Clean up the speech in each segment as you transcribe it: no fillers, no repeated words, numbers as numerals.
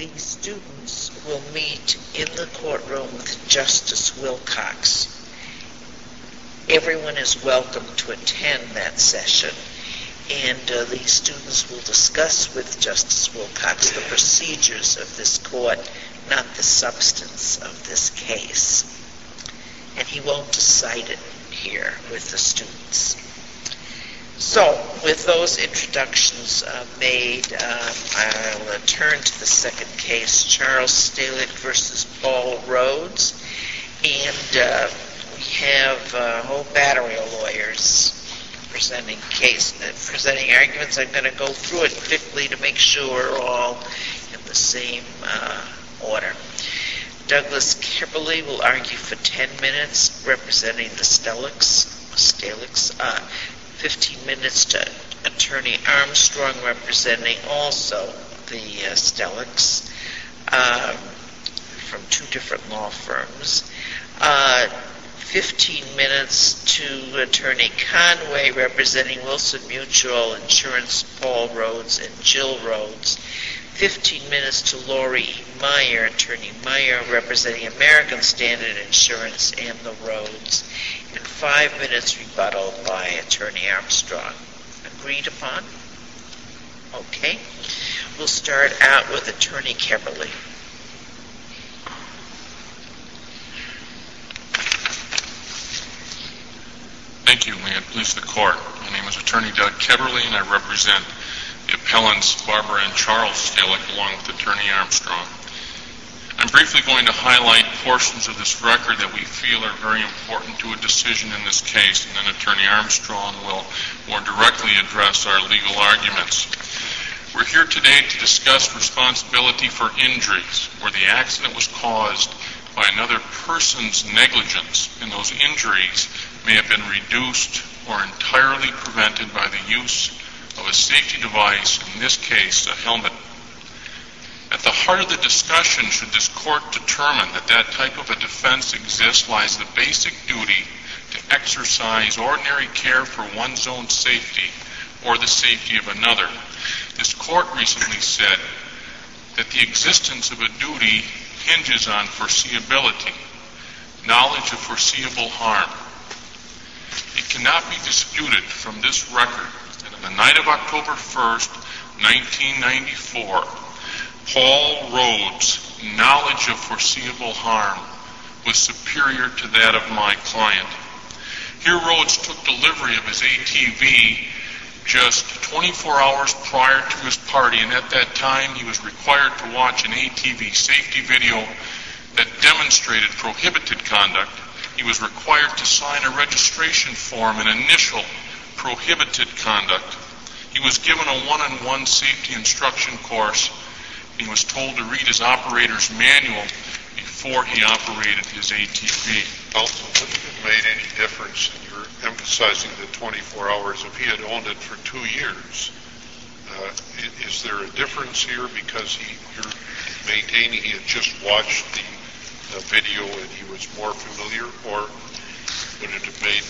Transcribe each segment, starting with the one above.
The students will meet in the courtroom with Justice Wilcox. Everyone is welcome to attend that session, and these students will discuss with Justice Wilcox the procedures of this court, not the substance of this case. And he won't decide it here with the students. So, with those introductions made, I'll turn to the second case, Charles Stalick versus Paul Rhodes. And we have a whole battery of lawyers presenting arguments. I'm going to go through it quickly to make sure we're all in the same order. Douglas Kimberly will argue for 10 minutes, representing the Stalicks. 15 minutes to Attorney Armstrong, representing also the Stalicks, from two different law firms. 15 minutes to Attorney Conway, representing Wilson Mutual Insurance, Paul Rhodes and Jill Rhodes. 15 minutes to Lori E. Meyer, Attorney Meyer, representing American Standard Insurance and the Rhodes. And 5 minutes rebuttal by Attorney Armstrong. Agreed upon? Okay. We'll start out with Attorney Kimberly. Thank you. May it please the court. My name is Attorney Doug Kimberly, and I represent the appellants Barbara and Charles Stalick, along with Attorney Armstrong. I'm briefly going to highlight portions of this record that we feel are very important to a decision in this case, and then Attorney Armstrong will more directly address our legal arguments. We're here today to discuss responsibility for injuries, where the accident was caused by another person's negligence, and those injuries may have been reduced or entirely prevented by the use of a safety device, in this case, a helmet. At the heart of the discussion, should this court determine that that type of a defense exists, lies the basic duty to exercise ordinary care for one's own safety or the safety of another. This court recently said that the existence of a duty hinges on foreseeability, knowledge of foreseeable harm. It cannot be disputed from this record that on the night of October 1st, 1994, Paul Rhodes' knowledge of foreseeable harm was superior to that of my client. Here Rhodes took delivery of his ATV just 24 hours prior to his party, and at that time he was required to watch an ATV safety video that demonstrated prohibited conduct. He was required to sign a registration form, an initial prohibited conduct. He was given a one-on-one safety instruction course. He was told to read his operator's manual before he operated his ATV. Also, would it have made any difference, and you're emphasizing the 24 hours, if he had owned it for 2 years? Is there a difference here because you're maintaining he had just watched the video and he was more familiar, or would it have made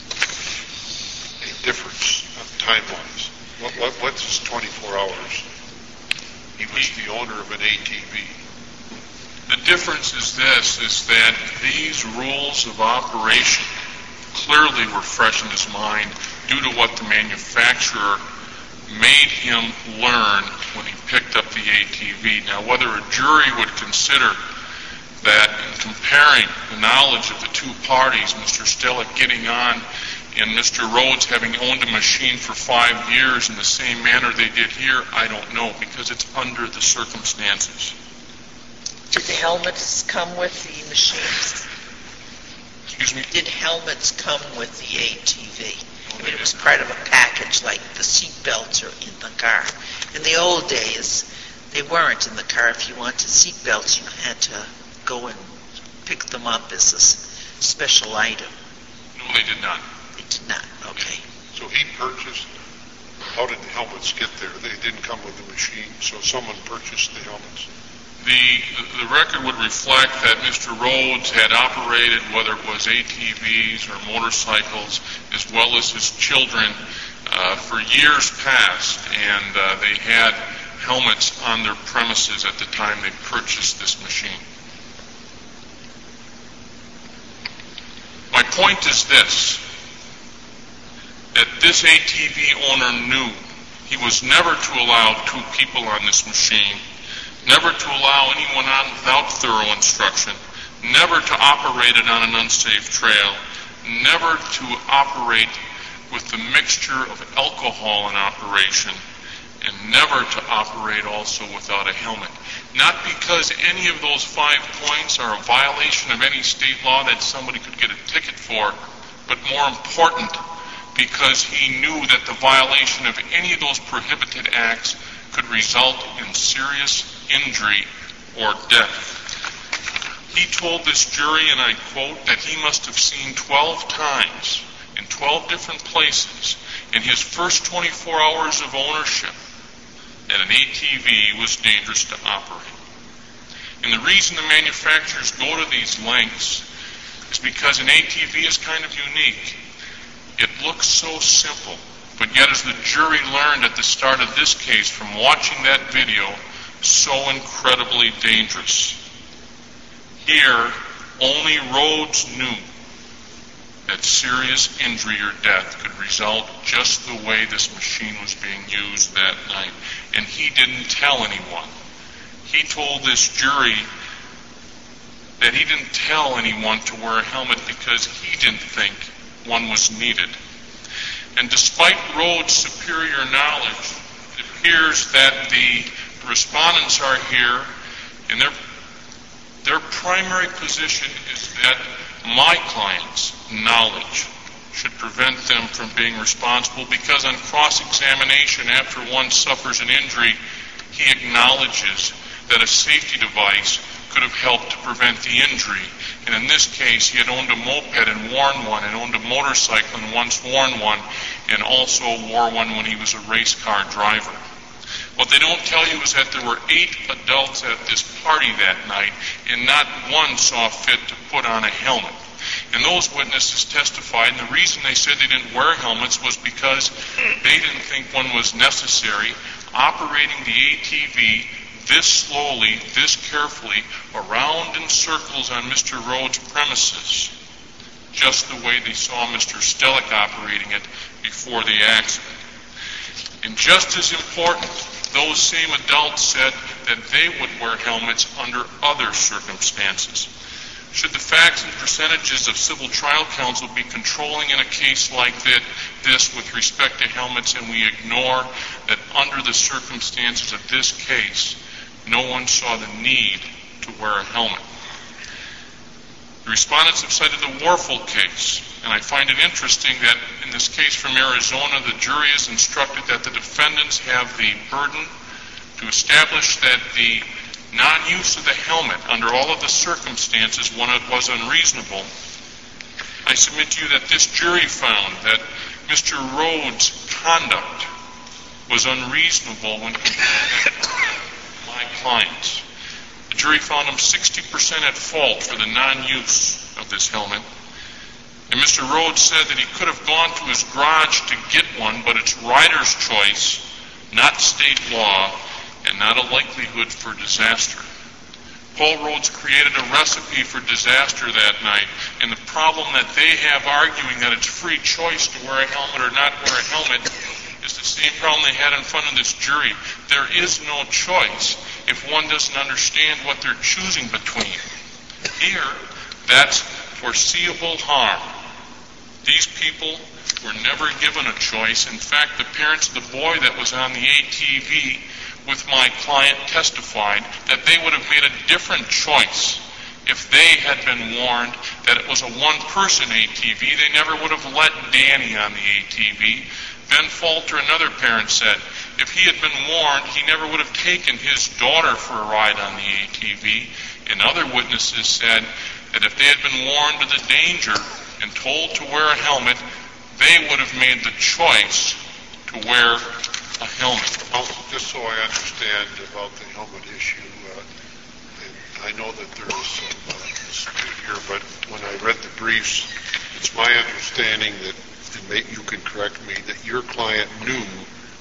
a difference time-wise? What's his 24 hours? He was the owner of an ATV. The difference is this, is that these rules of operation clearly were fresh in his mind due to what the manufacturer made him learn when he picked up the ATV. Now, whether a jury would consider that in comparing the knowledge of the two parties, Mr. Stalick getting on and Mr. Rhodes having owned a machine for 5 years in the same manner they did here, I don't know, because it's under the circumstances. Did the helmets come with the machines? Excuse me? Did helmets come with the ATV? I mean, it was part of a package, like the seat belts are in the car. In the old days, they weren't in the car. If you wanted seat belts, you had to go and pick them up as a special item. No, they did not. They did not, okay. So he purchased, how did the helmets get there? They didn't come with the machine, so someone purchased the helmets. The record would reflect that Mr. Rhodes had operated, whether it was ATVs or motorcycles, as well as his children, for years past, and they had helmets on their premises at the time they purchased this machine. My point is this, that this ATV owner knew he was never to allow two people on this machine, never to allow anyone on without thorough instruction, never to operate it on an unsafe trail, never to operate with the mixture of alcohol in operation, and never to operate also without a helmet. Not because any of those 5 points are a violation of any state law that somebody could get a ticket for, but more important, because he knew that the violation of any of those prohibited acts could result in serious injury or death. He told this jury, and I quote, that he must have seen 12 times in 12 different places in his first 24 hours of ownership that an ATV was dangerous to operate. And the reason the manufacturers go to these lengths is because an ATV is kind of unique. It looks so simple, but yet as the jury learned at the start of this case from watching that video, so incredibly dangerous. Here, only Rhodes knew that serious injury or death could result just the way this machine was being used that night. And he didn't tell anyone. He told this jury that he didn't tell anyone to wear a helmet because he didn't think one was needed. And despite Rhodes' superior knowledge, it appears that the respondents are here, and their primary position is that my client's knowledge should prevent them from being responsible, because on cross-examination, after one suffers an injury, he acknowledges that a safety device could have helped to prevent the injury. And in this case, he had owned a moped and worn one, and owned a motorcycle and once worn one, and also wore one when he was a race car driver. What they don't tell you is that there were 8 adults at this party that night, and not one saw fit to put on a helmet. And those witnesses testified, and the reason they said they didn't wear helmets was because they didn't think one was necessary. Operating the ATV this slowly, this carefully, around in circles on Mr. Rhodes' premises, just the way they saw Mr. Stellick operating it before the accident. And just as important, those same adults said that they would wear helmets under other circumstances. Should the facts and percentages of civil trial counsel be controlling in a case like this with respect to helmets, and we ignore that under the circumstances of this case, no one saw the need to wear a helmet? The respondents have cited the Warfel case, and I find it interesting that in this case from Arizona, the jury is instructed that the defendants have the burden to establish that the non-use of the helmet under all of the circumstances was unreasonable. I submit to you that this jury found that Mr. Rhodes' conduct was unreasonable when compared to my clients. The jury found him 60% at fault for the non-use of this helmet. And Mr. Rhodes said that he could have gone to his garage to get one, but it's rider's choice, not state law, and not a likelihood for disaster. Paul Rhodes created a recipe for disaster that night, and the problem that they have arguing that it's free choice to wear a helmet or not wear a helmet is the same problem they had in front of this jury. There is no choice if one doesn't understand what they're choosing between. Here, that's foreseeable harm. These people were never given a choice. In fact, the parents of the boy that was on the ATV with my client testified that they would have made a different choice if they had been warned that it was a one-person ATV. They never would have let Danny on the ATV. Ben Falter, another parent, said if he had been warned, he never would have taken his daughter for a ride on the ATV. And other witnesses said that if they had been warned of the danger and told to wear a helmet, they would have made the choice to wear a helmet. Well, just so I understand about the helmet issue, and I know that there is some dispute here, but when I read the briefs, it's my understanding that, and you can correct me, that your client knew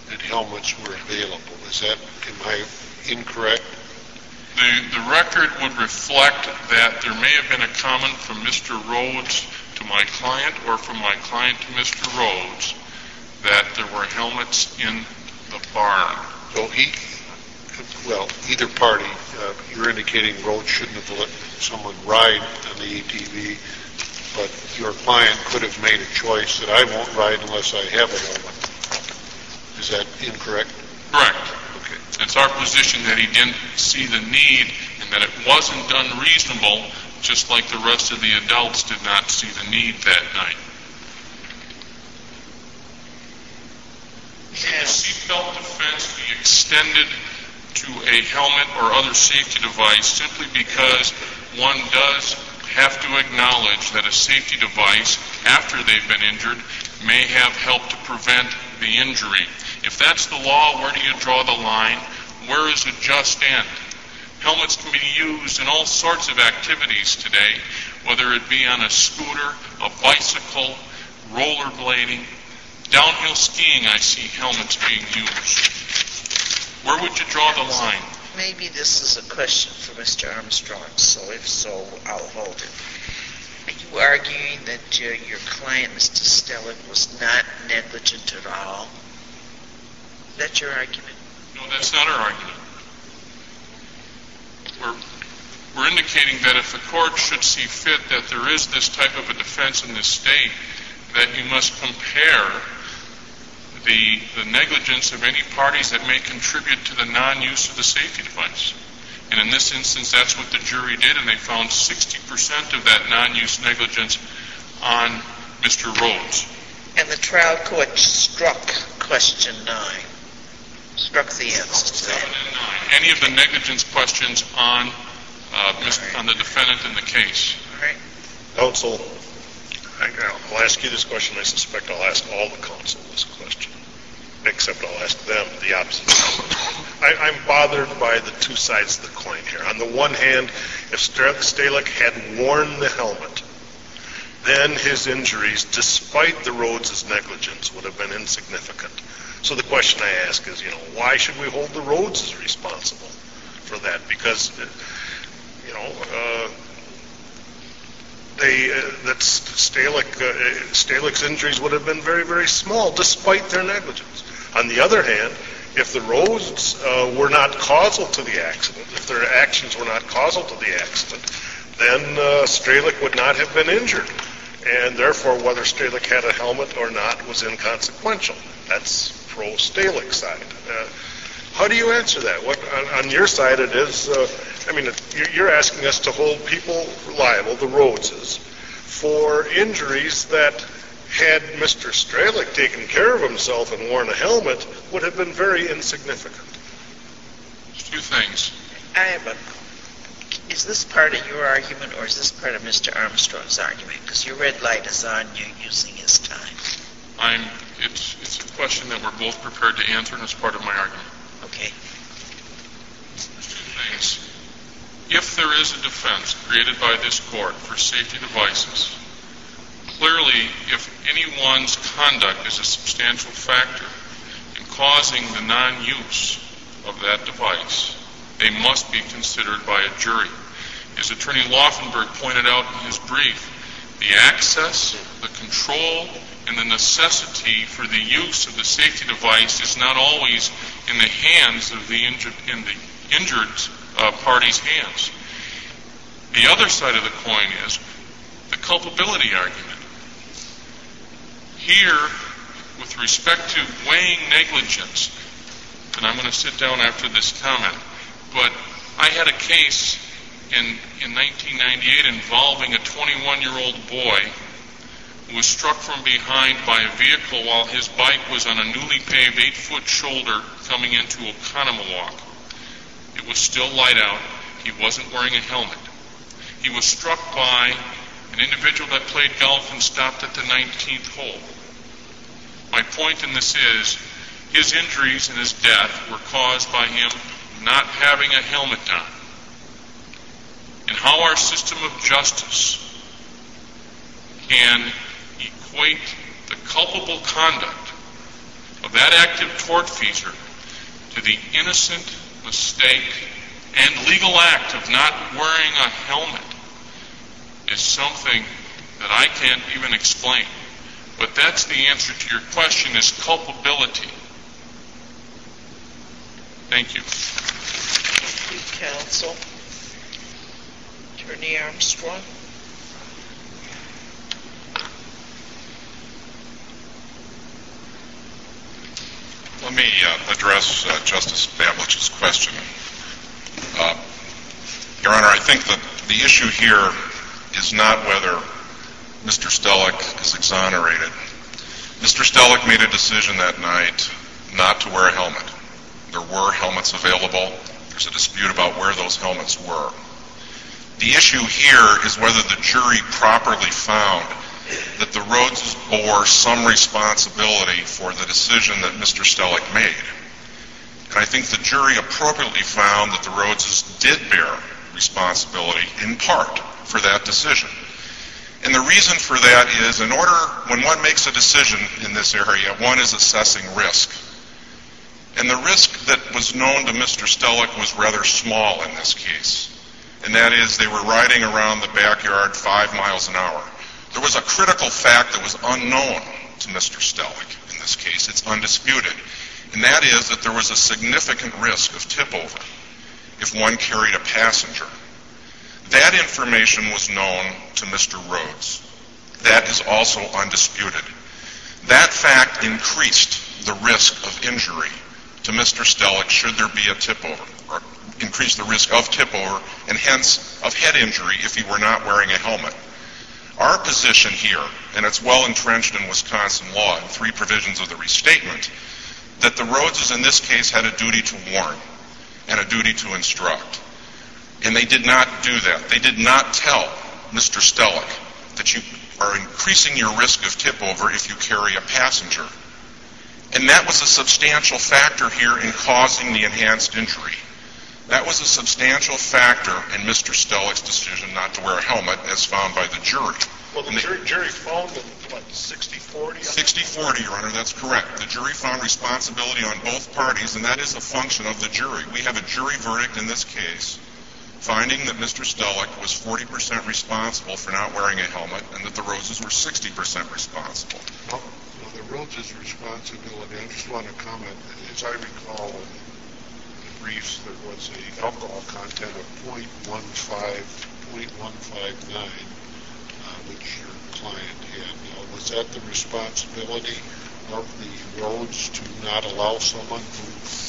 that helmets were available. Am I incorrect? The record would reflect that there may have been a comment from Mr. Rhodes to my client or from my client to Mr. Rhodes that there were helmets in the barn. So either party, you're indicating Rhodes shouldn't have let someone ride on the ATV, but your client could have made a choice that I won't ride unless I have a helmet. Is that incorrect? Correct. Okay. It's our position that he didn't see the need and that it wasn't done reasonable, just like the rest of the adults did not see the need that night. Should the seatbelt defense be extended to a helmet or other safety device simply because one does have to acknowledge that a safety device, after they've been injured, may have helped to prevent the injury? If that's the law, where do you draw the line? Where is a just end? Helmets can be used in all sorts of activities today, whether it be on a scooter, a bicycle, rollerblading. Downhill skiing, I see helmets being used. Where would you draw the line? Maybe this is a question for Mr. Armstrong, so if so, I'll hold it. Are you arguing that your client, Mr. Stellick, was not negligent at all? Is that your argument? No, that's not our argument. We're indicating that if the court should see fit that there is this type of a defense in this state, that you must compare the negligence of any parties that may contribute to the non-use of the safety device. And in this instance, that's what the jury did, and they found 60% of that non-use negligence on Mr. Rhodes. And the trial court struck question 9. Struck the answer to 7 that. and 9. Any of the negligence questions on the defendant in the case. All right. Counsel, I'll ask you this question. I suspect I'll ask all the counsel this question, except I'll ask them the opposite. I'm bothered by the two sides of the coin here. On the one hand, if Stalick had worn the helmet, then his injuries, despite the Rhodes' negligence, would have been insignificant. So the question I ask is, why should we hold the Rhodes responsible for that? Because, Stalick's injuries would have been very, very small, despite their negligence. On the other hand, if the Rhodes were not causal to the accident, if their actions were not causal to the accident, then Stalick would not have been injured. And therefore, whether Stalick had a helmet or not was inconsequential. That's pro-Stalick side. How do you answer that? On your side, it is, you're asking us to hold people liable, the Rhodeses, for injuries that, had Mr. Stalick taken care of himself and worn a helmet, would have been very insignificant. Two things. Is this part of your argument or is this part of Mr. Armstrong's argument? Because your red light is on, you're using his time. It's a question that we're both prepared to answer, and it's part of my argument. Okay. There's two things. If there is a defense created by this court for safety devices, clearly, if anyone's conduct is a substantial factor in causing the non-use of that device, they must be considered by a jury. As Attorney Laufenberg pointed out in his brief, the access, the control, and the necessity for the use of the safety device is not always in the hands of the injured party's hands. The other side of the coin is the culpability argument. Here, with respect to weighing negligence, and I'm going to sit down after this comment, but I had a case in 1998 involving a 21-year-old boy who was struck from behind by a vehicle while his bike was on a newly paved 8-foot shoulder coming into Oconomowoc. It was still light out. He wasn't wearing a helmet. He was struck by an individual that played golf and stopped at the 19th hole. My point in this is, his injuries and his death were caused by him not having a helmet on. And how our system of justice can equate the culpable conduct of that active tortfeasor to the innocent mistake and legal act of not wearing a helmet is something that I can't even explain. But that's the answer to your question, is culpability. Thank you. Thank you, counsel. Attorney Armstrong. Let me address Justice Bablich's question. Your Honor, I think that the issue here is not whether Mr. Stellick is exonerated. Mr. Stellick made a decision that night not to wear a helmet. There were helmets available. There's a dispute about where those helmets were. The issue here is whether the jury properly found that the Rhodeses bore some responsibility for the decision that Mr. Stellick made. And I think the jury appropriately found that the Rhodeses did bear responsibility, in part, for that decision. And the reason for that is, when one makes a decision in this area, one is assessing risk. And the risk that was known to Mr. Stellick was rather small in this case. And that is, they were riding around the backyard 5 miles an hour. There was a critical fact that was unknown to Mr. Stellick in this case. It's undisputed. And that is that there was a significant risk of tip-over if one carried a passenger. That information was known to Mr. Rhodes. That is also undisputed. That fact increased the risk of injury to Mr. Stellick should there be a tip-over, or increase the risk of tip-over, and hence of head injury if he were not wearing a helmet. Our position here, and it's well entrenched in Wisconsin law in 3 provisions of the restatement, that the Rhodeses in this case had a duty to warn and a duty to instruct. And they did not do that. They did not tell Mr. Stellick that you are increasing your risk of tip-over if you carry a passenger. And that was a substantial factor here in causing the enhanced injury. That was a substantial factor in Mr. Stellick's decision not to wear a helmet, as found by the jury. Well, the jury found it, 60-40? 60-40, Your Honor, that's correct. The jury found responsibility on both parties, and that is a function of the jury. We have a jury verdict in this case finding that Mr. Stellick was 40% responsible for not wearing a helmet and that the Rhodeses were 60% responsible. Well, the Rhodeses' responsibility, I just want to comment, as I recall in the briefs, there was an alcohol content of 0.159, which your client had. Now, was that the responsibility of the Rhodes to not allow someone who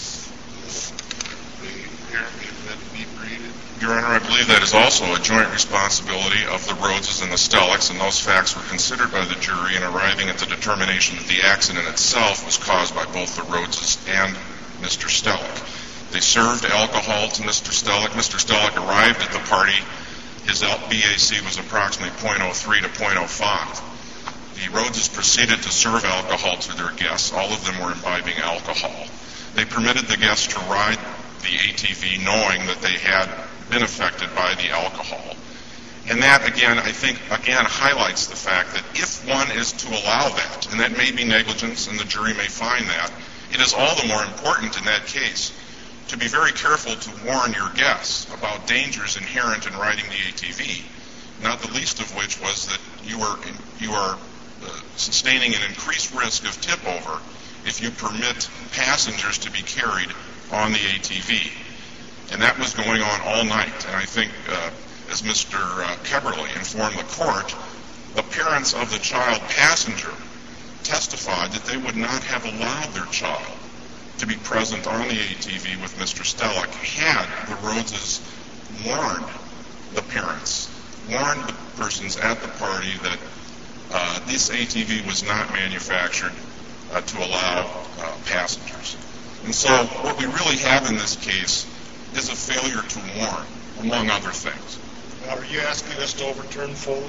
may apparently have been inebriated? Your Honor, I believe that is also a joint responsibility of the Rhodeses and the Stellicks, and those facts were considered by the jury in arriving at the determination that the accident itself was caused by both the Rhodeses and Mr. Stellick. They served alcohol to Mr. Stellick. Mr. Stellick arrived at the party. His BAC was approximately 0.03 to 0.05. The Rhodeses proceeded to serve alcohol to their guests. All of them were imbibing alcohol. They permitted the guests to ride the ATV knowing that they had been affected by the alcohol. And that, again, I think, highlights the fact that if one is to allow that, and that may be negligence and the jury may find that, it is all the more important in that case to be very careful to warn your guests about dangers inherent in riding the ATV, not the least of which was that you are sustaining an increased risk of tip-over if you permit passengers to be carried on the ATV. And that was going on all night. And I think, as Mr. Keberly informed the court, the parents of the child passenger testified that they would not have allowed their child to be present on the ATV with Mr. Stellick had the Rhodeses warned the parents, warned the persons at the party that this ATV was not manufactured to allow passengers. And so what we really have in this case is a failure to warn, among other things. Now, are you asking us to overturn Foley?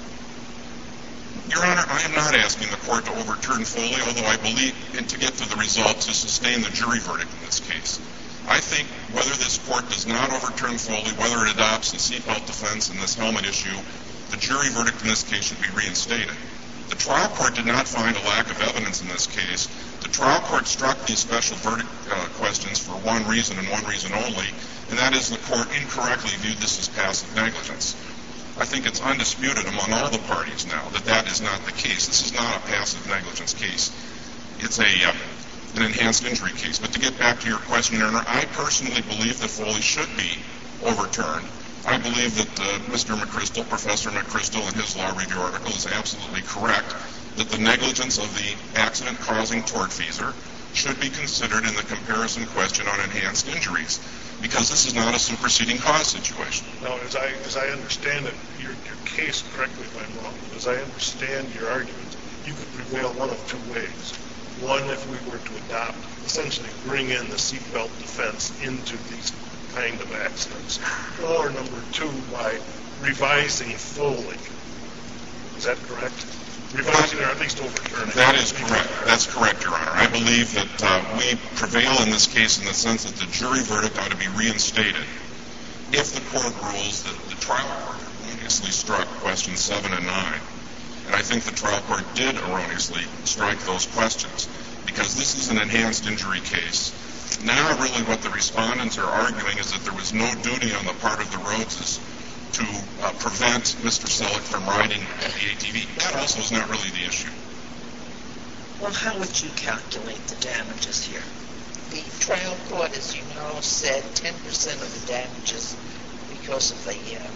Your Honor, I am not asking the court to overturn Foley, although I believe, and to get to the result, to sustain the jury verdict in this case. I think whether this court does not overturn Foley, whether it adopts the seatbelt defense and this helmet issue, the jury verdict in this case should be reinstated. The trial court did not find a lack of evidence in this case. The trial court struck these special verdict questions for one reason and one reason only, and that is the court incorrectly viewed this as passive negligence. I think it's undisputed among all the parties now that that is not the case. This is not a passive negligence case. It's an enhanced injury case. But to get back to your question, Your Honor, I personally believe that Foley should be overturned. I believe that Mr. McChrystal, Professor McChrystal, in his law review article is absolutely correct that the negligence of the accident-causing tortfeasor should be considered in the comparison question on enhanced injuries, because this is not a superseding cause situation. Now, as I understand it, your case, correct me if I'm wrong, but as I understand your argument, you could prevail one of two ways. One, if we were to adopt, essentially bring in the seatbelt defense into these kind of accidents. Or number two, by revising Foley. Is that correct? Revising or at least overturning. That is correct. That's correct, Your Honor. I believe that we prevail in this case in the sense that the jury verdict ought to be reinstated if the court rules that the trial court erroneously struck questions 7 and 9. And I think the trial court did erroneously strike those questions, because this is an enhanced injury case. Now really what the respondents are arguing is that there was no duty on the part of the Rhodeses to prevent Mr. Selleck from riding the ATV. That also is not really the issue. Well, how would you calculate the damages here? The trial court, as you know, said 10% of the damages because of the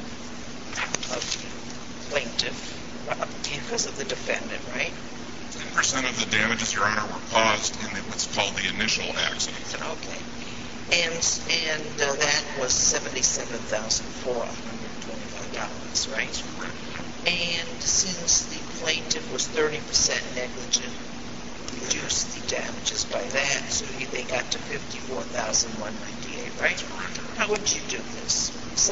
plaintiff, because of the defendant, right? 10% of the damages, Your Honor, were caused in what's called the initial accident. Okay. And that was $77,425, right? And since the plaintiff was 30% negligent, reduced the damages by that, so they got to $54,198, right? How would you do this?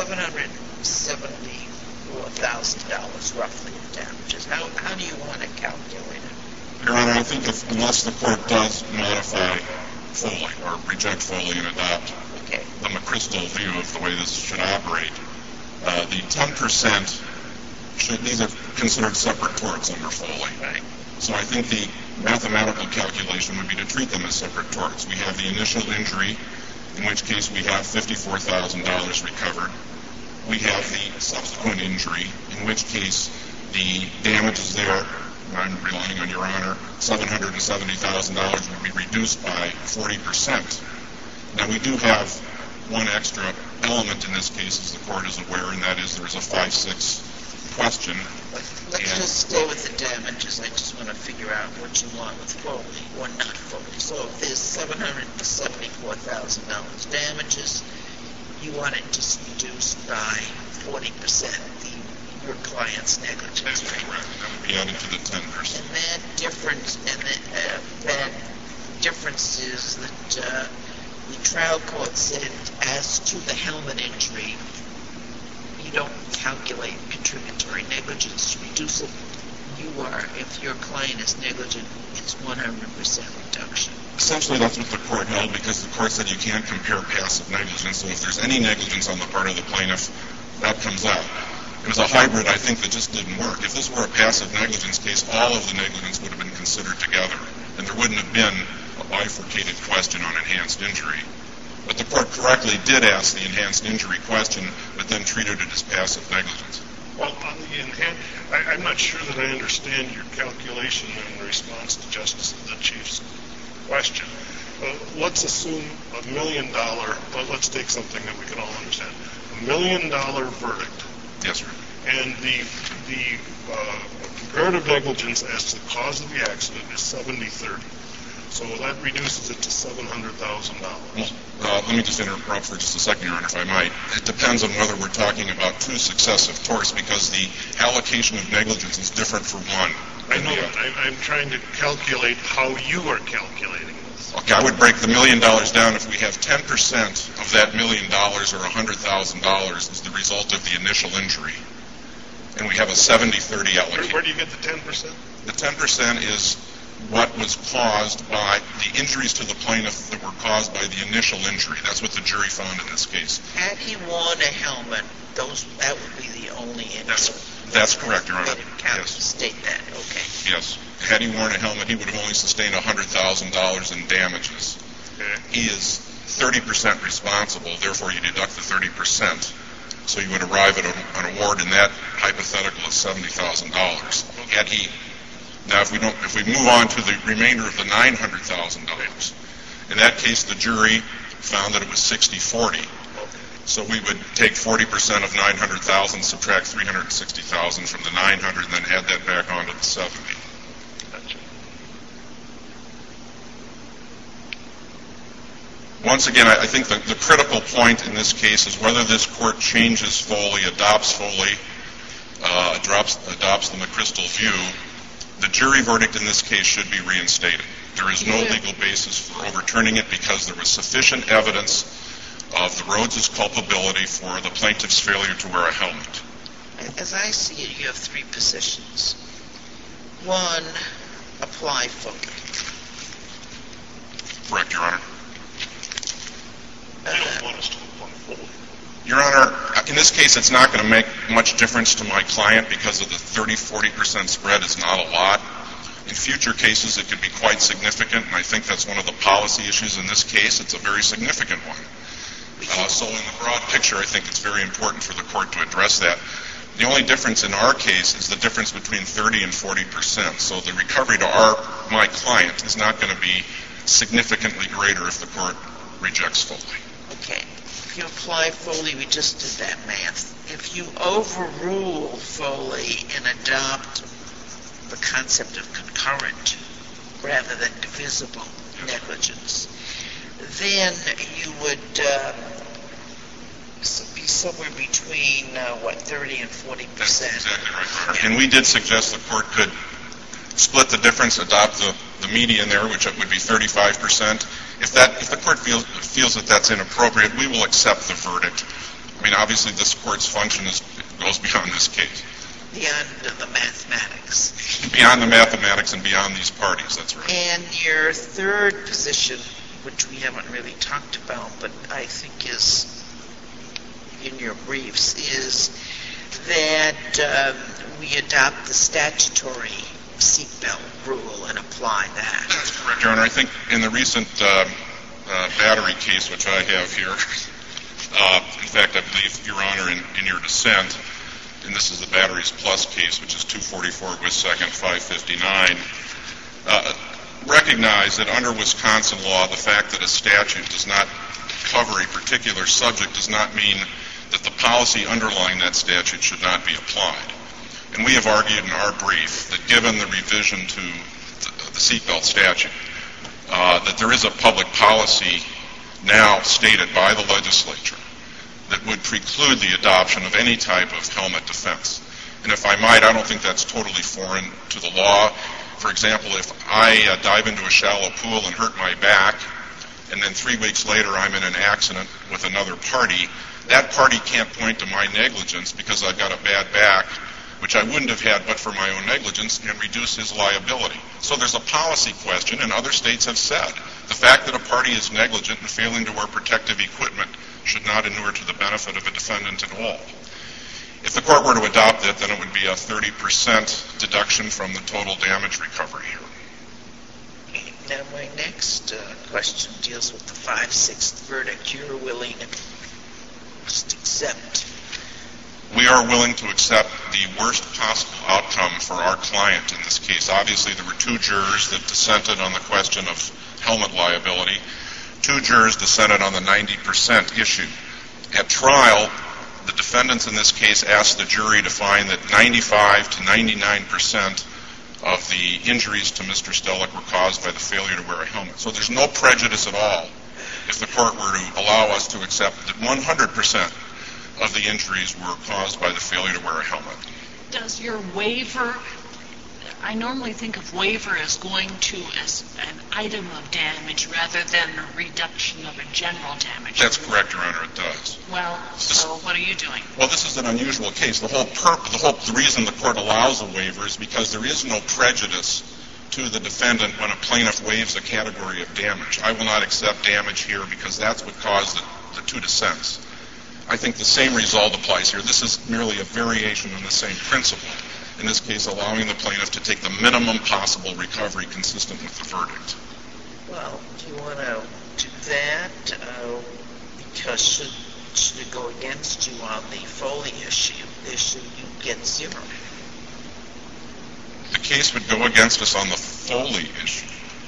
$774,000 roughly in damages. How do you want to calculate it? Your Honor, I think unless the court does modify Foley or reject Foley and adopt the McChrystal view of the way this should operate, the 10% these are considered separate torts under Foley. Right. So I think the mathematical calculation would be to treat them as separate torts. We have the initial injury, in which case we have $54,000 recovered. We have the subsequent injury, in which case the damages there, I'm relying on Your Honor, $770,000 would be reduced by 40%. Now we do have one extra element in this case, as the court is aware, and that is there is a 5-6 question. Let's just stay with the damages. I just want to figure out what you want with Foley or not Foley. So if there's $774,000 damages, you want it just reduced by 40%, your client's negligence. That's correct. That would be added to the 10%. And that difference is that the trial court said as to the helmet injury, you don't calculate contributory negligence to reduce it. If your client is negligent, it's 100% reduction. Essentially, that's what the court held, because the court said you can't compare passive negligence. So if there's any negligence on the part of the plaintiff, that comes out. It was a hybrid, I think, that just didn't work. If this were a passive negligence case, all of the negligence would have been considered together, and there wouldn't have been a bifurcated question on enhanced injury. But the court correctly did ask the enhanced injury question, but then treated it as passive negligence. Well, on the enhanced, I'm not sure that I understand your calculation in response to the Chief's question. Let's assume $1 million, well, let's take something that we can all understand. $1 million verdict. Yes, sir. And the comparative negligence as to the cause of the accident is 70-30. So that reduces it to $700,000. Let me just interrupt for just a second, Your Honor, if I might. It depends on whether we're talking about two successive torts, because the allocation of negligence is different for one. I know that. I'm trying to calculate how you are calculating this. Okay, I would break the $1 million down. If we have 10% of that $1 million or $100,000 as the result of the initial injury, and we have a 70-30 allocation. Where do you get the 10%? The 10% is what was caused by the injuries to the plaintiff that were caused by the initial injury. That's what the jury found in this case. Had he worn a helmet, that would be the only injury. That's correct, Your Honor. Let him count Yes. state that, okay. Yes. Had he worn a helmet, he would have only sustained $100,000 in damages. He is 30% responsible, therefore you deduct the 30%. So you would arrive at an award in that hypothetical of $70,000. Had he, now if we move on to the remainder of the $900,000, in that case the jury found that it was 60-40. So we would take 40% of 900,000, subtract 360,000 from the 900, and then add that back onto the 70. Once again, I think the critical point in this case is whether this court changes Foley, adopts Foley, adopts the McChrystal view. The jury verdict in this case should be reinstated. There is no legal basis for overturning it because there was sufficient evidence of the Rhodes' culpability for the plaintiff's failure to wear a helmet. As I see it, you have three positions. One, apply Foley. Correct, Your Honor. You don't want us to apply Foley. Your Honor, in this case, it's not going to make much difference to my client because of the 30-40% spread is not a lot. In future cases, it could be quite significant, and I think that's one of the policy issues in this case. It's a very significant one. So in the broad picture, I think it's very important for the court to address that. The only difference in our case is the difference between 30 and 40%. So the recovery to my client is not going to be significantly greater if the court rejects Foley. Okay. If you apply Foley, we just did that math. If you overrule Foley and adopt the concept of concurrent rather than divisible negligence, then you would be somewhere between, 30 and 40%. That's exactly right. And we did suggest the court could split the difference, adopt the median there, which would be 35%. If the court feels that that's inappropriate, we will accept the verdict. I mean, obviously, this court's function goes beyond this case. Beyond the mathematics. Beyond the mathematics and beyond these parties, that's right. And your third position, which we haven't really talked about, but I think is in your briefs, is that we adopt the statutory seatbelt rule and apply that. That's correct, Your Honor. I think in the recent battery case, which I have here, in fact, I believe, Your Honor, in your dissent, and this is the Batteries Plus case, which is 244 with 2nd 559, recognize that under Wisconsin law, the fact that a statute does not cover a particular subject does not mean that the policy underlying that statute should not be applied. And we have argued in our brief that given the revision to the seatbelt statute, that there is a public policy now stated by the legislature that would preclude the adoption of any type of helmet defense. And if I might, I don't think that's totally foreign to the law. For example, if I dive into a shallow pool and hurt my back, and then 3 weeks later I'm in an accident with another party, that party can't point to my negligence because I've got a bad back, which I wouldn't have had but for my own negligence, and reduce his liability. So there's a policy question, and other states have said the fact that a party is negligent in failing to wear protective equipment should not inure to the benefit of a defendant at all. If the court were to adopt it, then it would be a 30% deduction from the total damage recovery here. Now my next question deals with the 5/6 verdict. You're willing to just accept? We are willing to accept the worst possible outcome for our client in this case. Obviously, there were 2 jurors that dissented on the question of helmet liability. 2 jurors dissented on the 90% issue. At trial, the defendants in this case asked the jury to find that 95 to 99% of the injuries to Mr. Stellick were caused by the failure to wear a helmet. So there's no prejudice at all if the court were to allow us to accept that 100% of the injuries were caused by the failure to wear a helmet. Does your waiver, I normally think of waiver as going to as an item of damage rather than a reduction of a general damage. That's correct, Your Honor, it does. Well, so what are you doing? Well, this is an unusual case. The reason the court allows a waiver is because there is no prejudice to the defendant when a plaintiff waives a category of damage. I will not accept damage here because that's what caused the 2 dissents. I think the same result applies here. This is merely a variation on the same principle. In this case, allowing the plaintiff to take the minimum possible recovery consistent with the verdict. Well, do you want to do that? Because should it go against you on the Foley issue, you get 0. The case would go against us on the Foley issue.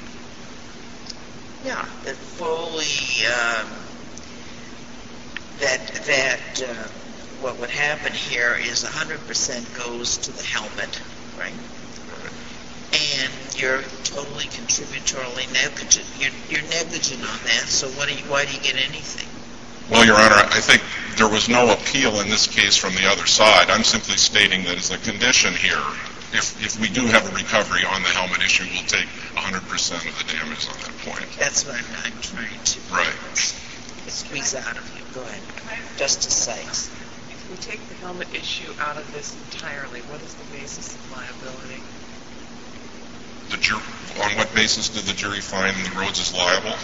Yeah, that Foley, what would happen here is 100% goes to the helmet, right? And you're totally contributorily negligent. You're negligent on that, so why do you get anything? Well, Your Honor, I think there was no appeal in this case from the other side. I'm simply stating that as a condition here, if we do have a recovery on the helmet issue, we'll take 100% of the damages on that point. That's what I'm trying to squeeze out of you. Go ahead. Justice Sykes. If we take the helmet issue out of this entirely, what is the basis of liability? On what basis did the jury find the Rhodes is liable?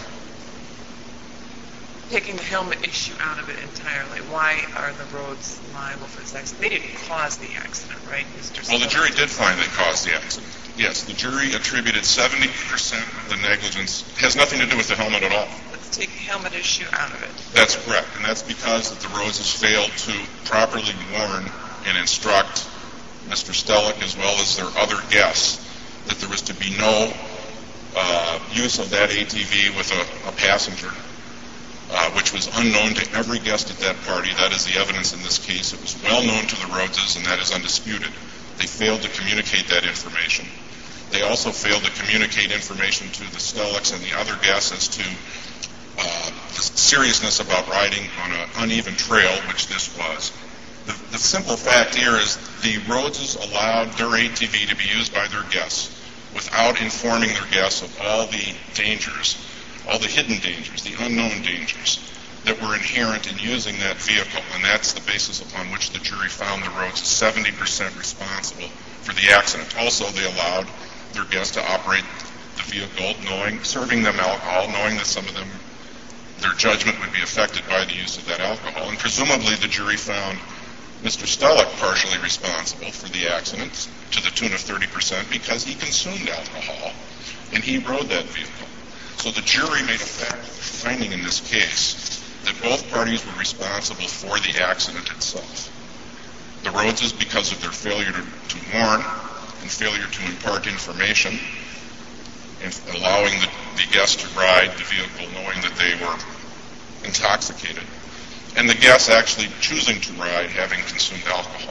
Taking the helmet issue out of it entirely, why are the Rhodes liable for this accident? They didn't cause the accident, right, Mr. Well, the jury did find they caused the accident. Yes, the jury attributed 70% of the negligence. It has nothing to do with the helmet at all. Let's take the helmet issue out of it. That's correct, and that's because the Rhodeses failed to properly warn and instruct Mr. Stellick as well as their other guests that there was to be no use of that ATV with a passenger, which was unknown to every guest at that party. That is the evidence in this case. It was well known to the Rhodeses, and that is undisputed. They failed to communicate that information. They also failed to communicate information to the Stellicks and the other guests as to the seriousness about riding on an uneven trail, which this was. The simple fact here is the Rhodeses allowed their ATV to be used by their guests without informing their guests of all the dangers, all the hidden dangers, the unknown dangers that were inherent in using that vehicle. And that's the basis upon which the jury found the Rhodeses 70% responsible for the accident. Also, they allowed their guests to operate the vehicle, serving them alcohol, knowing that some of them, their judgment would be affected by the use of that alcohol. And presumably the jury found Mr. Stellick partially responsible for the accident to the tune of 30% because he consumed alcohol and he rode that vehicle. So the jury made a finding in this case that both parties were responsible for the accident itself. The Rhodeses, because of their failure to warn and failure to impart information and allowing the guests to ride the vehicle knowing that they were intoxicated, and the guests actually choosing to ride having consumed alcohol.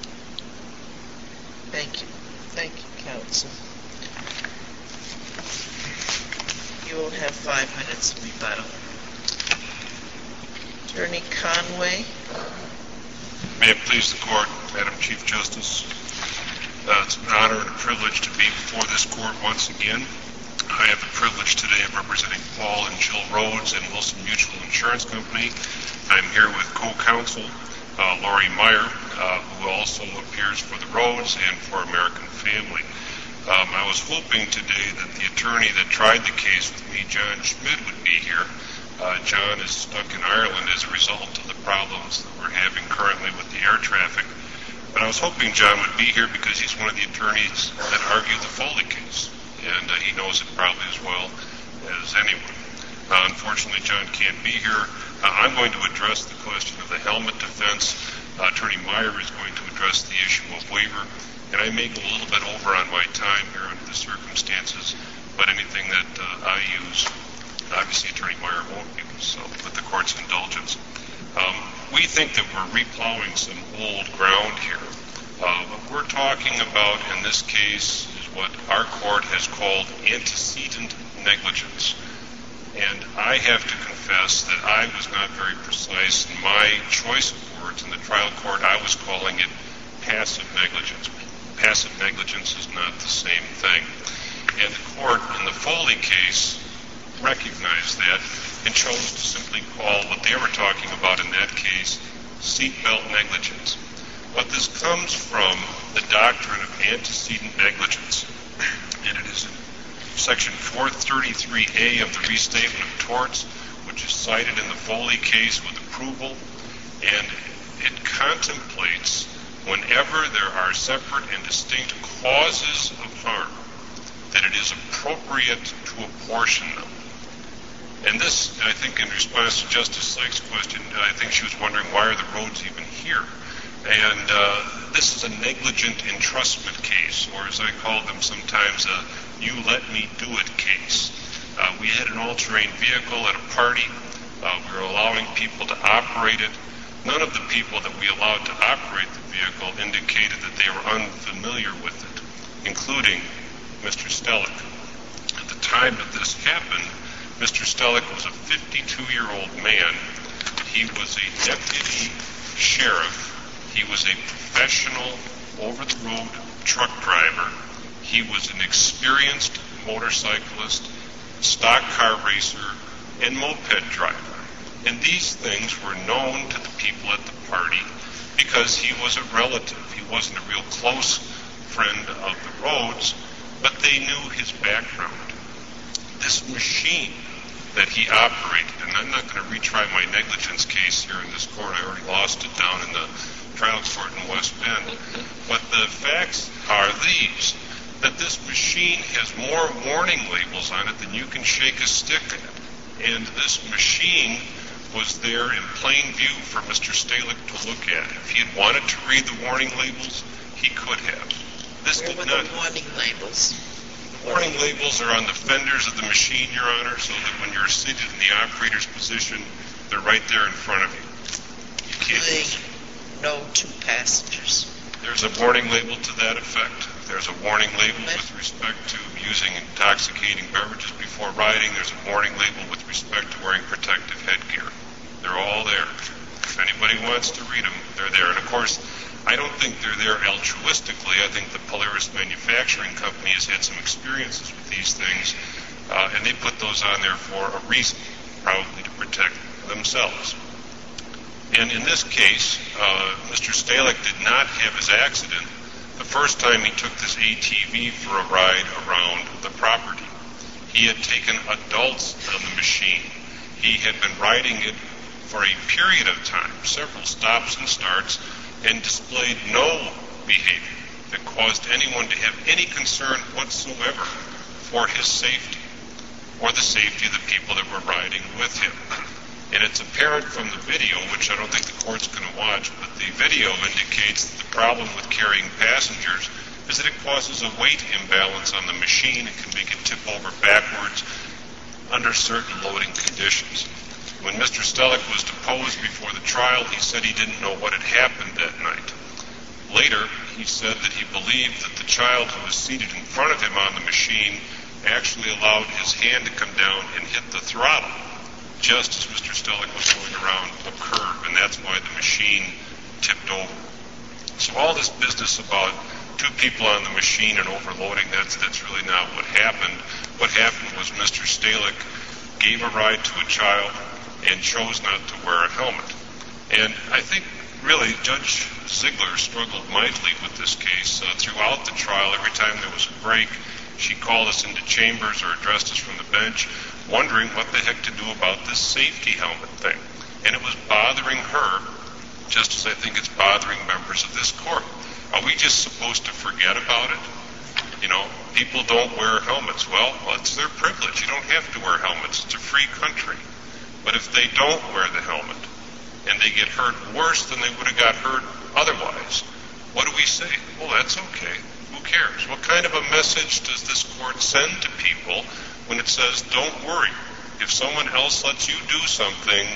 Thank you. Thank you, counsel. You will have 5 minutes of rebuttal. Attorney Conway. May it please the Court, Madam Chief Justice. It's an honor and a privilege to be before this Court once again. I have the privilege today of representing Paul and Jill Rhodes and Wilson Mutual Insurance Company. I'm here with co-counsel Laurie Meyer, who also appears for the Rhodes and for American Family. I was hoping today that the attorney that tried the case with me, John Schmidt, would be here. John is stuck in Ireland as a result of the problems that we're having currently with the air traffic. But I was hoping John would be here because he's one of the attorneys that argued the Foley case, and he knows it probably as well as anyone. Unfortunately, John can't be here. I'm going to address the question of the helmet defense. Attorney Meyer is going to address the issue of waiver. And I may go a little bit over on my time here under the circumstances, but anything that I use, obviously Attorney Meyer won't use, so with the Court's indulgence. We think that we're replowing some old ground here. What we're talking about in this case is what our Court has called antecedent negligence. And I have to confess that I was not very precise in my choice of words. In the trial court, I was calling it passive negligence. Passive negligence is not the same thing. And the Court in the Foley case recognized that and chose to simply call what they were talking about in that case seatbelt negligence. But this comes from the doctrine of antecedent negligence. And it is in Section 433A of the Restatement of Torts, which is cited in the Foley case with approval. And it contemplates whenever there are separate and distinct causes of harm, that it is appropriate to apportion them. And this, I think, in response to Justice Slake's question, I think she was wondering, why are the roads even here? And this is a negligent entrustment case, or as I call them sometimes, a you let me do it case. We had an all-terrain vehicle at a party. We were allowing people to operate it. None of the people that we allowed to operate the vehicle indicated that they were unfamiliar with it, including Mr. Stellick. At the time that this happened, Mr. Stellick was a 52-year-old man. He was a deputy sheriff. He was a professional over-the-road truck driver. He was an experienced motorcyclist, stock car racer, and moped driver. And these things were known to the people at the party because he was a relative. He wasn't a real close friend of the Rhodes, but they knew his background. This machine that he operated, and I'm not going to retry my negligence case here in this court. I already lost it down in the trial court in West Bend. But the facts are these, that this machine has more warning labels on it than you can shake a stick at. And this machine was there in plain view for Mr. Stellick to look at. If he had wanted to read the warning labels, he could have. This Where did were not. the warning labels? Warning labels are on the fenders of the machine, Your Honor, so that when you're seated in the operator's position, they're right there in front of you. You can't. No two passengers. There's a warning label to that effect. There's a warning label with respect to using intoxicating beverages before riding. There's a warning label with respect to wearing protective headgear. They're all there. If anybody wants to read them, they're there. And of course, I don't think they're there altruistically. I think the Polaris Manufacturing Company has had some experiences with these things, and they put those on there for a reason, probably to protect themselves. And in this case, Mr. Stellick did not have his accident the first time he took this ATV for a ride around the property. He had taken adults on the machine. He had been riding it for a period of time, several stops and starts, and displayed no behavior that caused anyone to have any concern whatsoever for his safety or the safety of the people that were riding with him. And it's apparent from the video, which I don't think the court's going to watch, but the video indicates that the problem with carrying passengers is that it causes a weight imbalance on the machine. It can make it tip over backwards under certain loading conditions. When Mr. Stellick was deposed before the trial, he said he didn't know what had happened that night. Later, he said that he believed that the child who was seated in front of him on the machine actually allowed his hand to come down and hit the throttle just as Mr. Stellick was going around a curve, and that's why the machine tipped over. So all this business about two people on the machine and overloading, that's really not what happened. What happened was Mr. Stellick gave a ride to a child and chose not to wear a helmet. And I think really Judge Ziegler struggled mightily with this case throughout the trial. Every time there was a break, she called us into chambers or addressed us from the bench, wondering what the heck to do about this safety helmet thing. And it was bothering her, just as I think it's bothering members of this court. Are we just supposed to forget about it? You know, people don't wear helmets. Well, it's their privilege. You don't have to wear helmets. It's a free country. But if they don't wear the helmet and they get hurt worse than they would have got hurt otherwise, what do we say? Well, that's okay. Who cares? What kind of a message does this court send to people when it says, don't worry, if someone else lets you do something,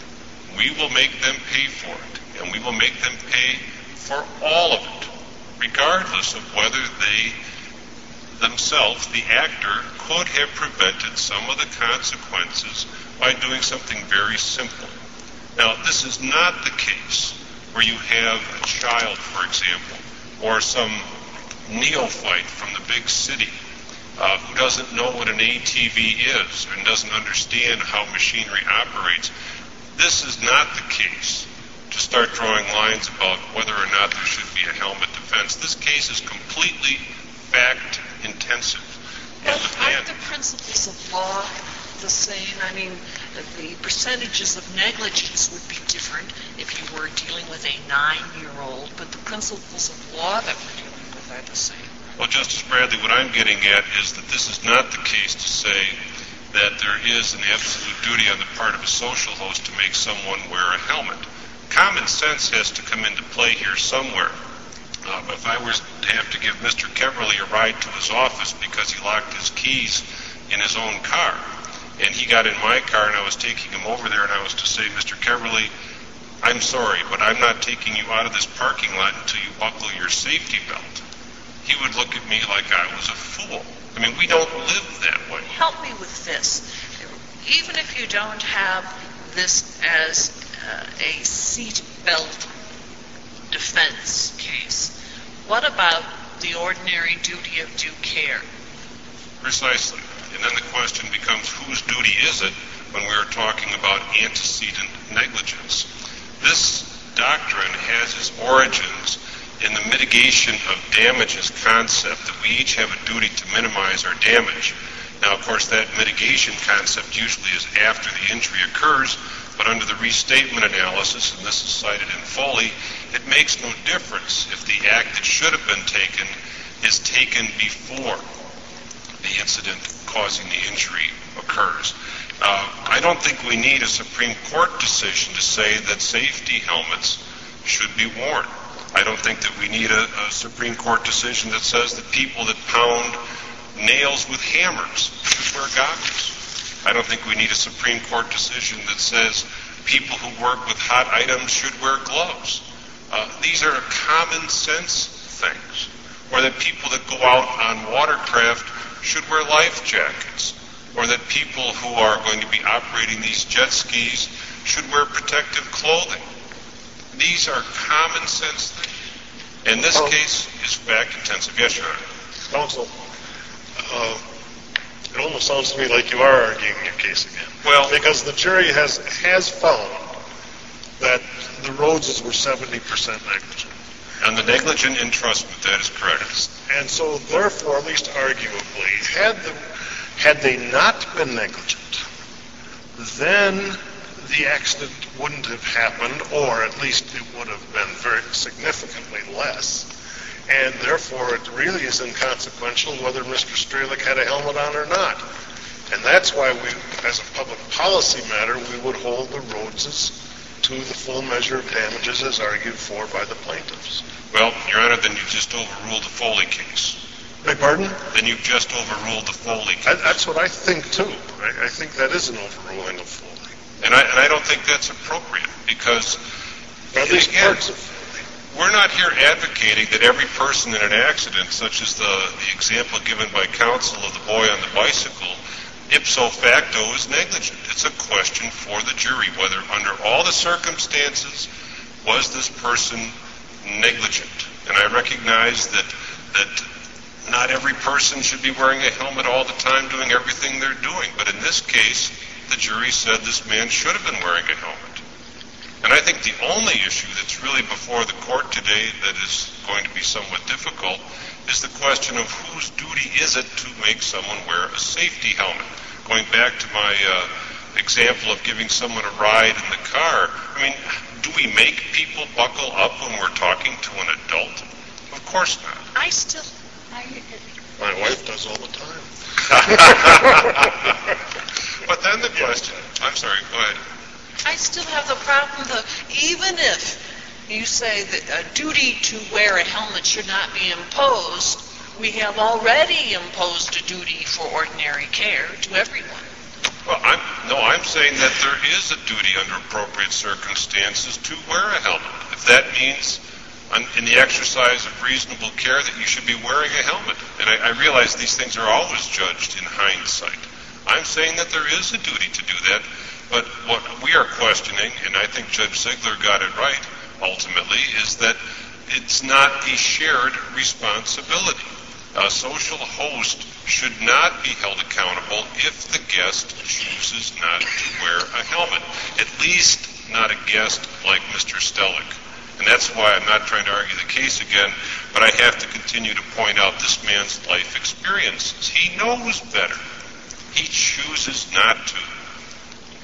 we will make them pay for it, and we will make them pay for all of it, regardless of whether they themselves, the actor, could have prevented some of the consequences by doing something very simple. Now, this is not the case where you have a child, for example, or some neophyte from the big city who doesn't know what an ATV is and doesn't understand how machinery operates. This is not the case to start drawing lines about whether or not there should be a helmet defense. This case is completely fact-intensive. But aren't the principles of law the same? I mean, the percentages of negligence would be different if you were dealing with a 9-year-old, but the principles of law that we're dealing with are the same. Well, Justice Bradley, what I'm getting at is that this is not the case to say that there is an absolute duty on the part of a social host to make someone wear a helmet. Common sense has to come into play here somewhere. If I was to have to give Mr. Keverly a ride to his office because he locked his keys in his own car, and he got in my car and I was taking him over there and I was to say, Mr. Keverly, I'm sorry, but I'm not taking you out of this parking lot until you buckle your safety belt, he would look at me like I was a fool. I mean, we don't live that way. Help me with this. Even if you don't have this as a seat belt defense case, what about the ordinary duty of due care? Precisely. And then the question becomes, whose duty is it when we are talking about antecedent negligence? This doctrine has its origins in the mitigation of damages concept, that we each have a duty to minimize our damage. Now, of course, that mitigation concept usually is after the injury occurs, but under the restatement analysis, and this is cited in Foley, it makes no difference if the act that should have been taken is taken before the incident causing the injury occurs. I don't think we need a Supreme Court decision to say that safety helmets should be worn. I don't think that we need a Supreme Court decision that says that people that pound nails with hammers should wear goggles. I don't think we need a Supreme Court decision that says people who work with hot items should wear gloves. These are common sense things. Or that people that go out on watercraft should wear life jackets. Or that people who are going to be operating these jet skis should wear protective clothing. These are common sense things. And this case is fact intensive. Yes, Your Honor. Counsel, it almost sounds to me like you are arguing your case again. Well, because the jury has found that the Rhodeses were 70% negligent. on the negligent entrustment, that is correct. And so, therefore, at least arguably, had they not been negligent, then the accident wouldn't have happened, or at least it would have been very significantly less. And therefore, it really is inconsequential whether Mr. Strelick had a helmet on or not. And that's why we, as a public policy matter, we would hold the Rhodeses to the full measure of damages as argued for by the plaintiffs. Well, Your Honor, then you've just overruled the Foley case. Beg pardon? Then you've just overruled the Foley case. That's what I think, too. I think that is an overruling of Foley. And I don't think that's appropriate, because, At least again, parts of Foley. we're not here advocating that every person in an accident, such as the example given by counsel of the boy on the bicycle, ipso facto is negligent. It's a question for the jury whether under all the circumstances was this person negligent. And I recognize that not every person should be wearing a helmet all the time doing everything they're doing. But in this case, the jury said this man should have been wearing a helmet. And I think the only issue that's really before the court today that is going to be somewhat difficult is the question of whose duty is it to make someone wear a safety helmet. Going back to my example of giving someone a ride in the car, I mean, do we make people buckle up when we're talking to an adult? Of course not. My wife does all the time. But then the question, I'm sorry, go ahead. I still have the problem, even if you say that a duty to wear a helmet should not be imposed, we have already imposed a duty for ordinary care to everyone. Well, I'm saying that there is a duty under appropriate circumstances to wear a helmet. If that means in the exercise of reasonable care that you should be wearing a helmet. And I realize these things are always judged in hindsight. I'm saying that there is a duty to do that, but what we are questioning, and I think Judge Ziegler got it right ultimately, is that it's not a shared responsibility. A social host should not be held accountable if the guest chooses not to wear a helmet. At least not a guest like Mr. Stellick. And that's why I'm not trying to argue the case again, but I have to continue to point out this man's life experiences. He knows better. He chooses not to.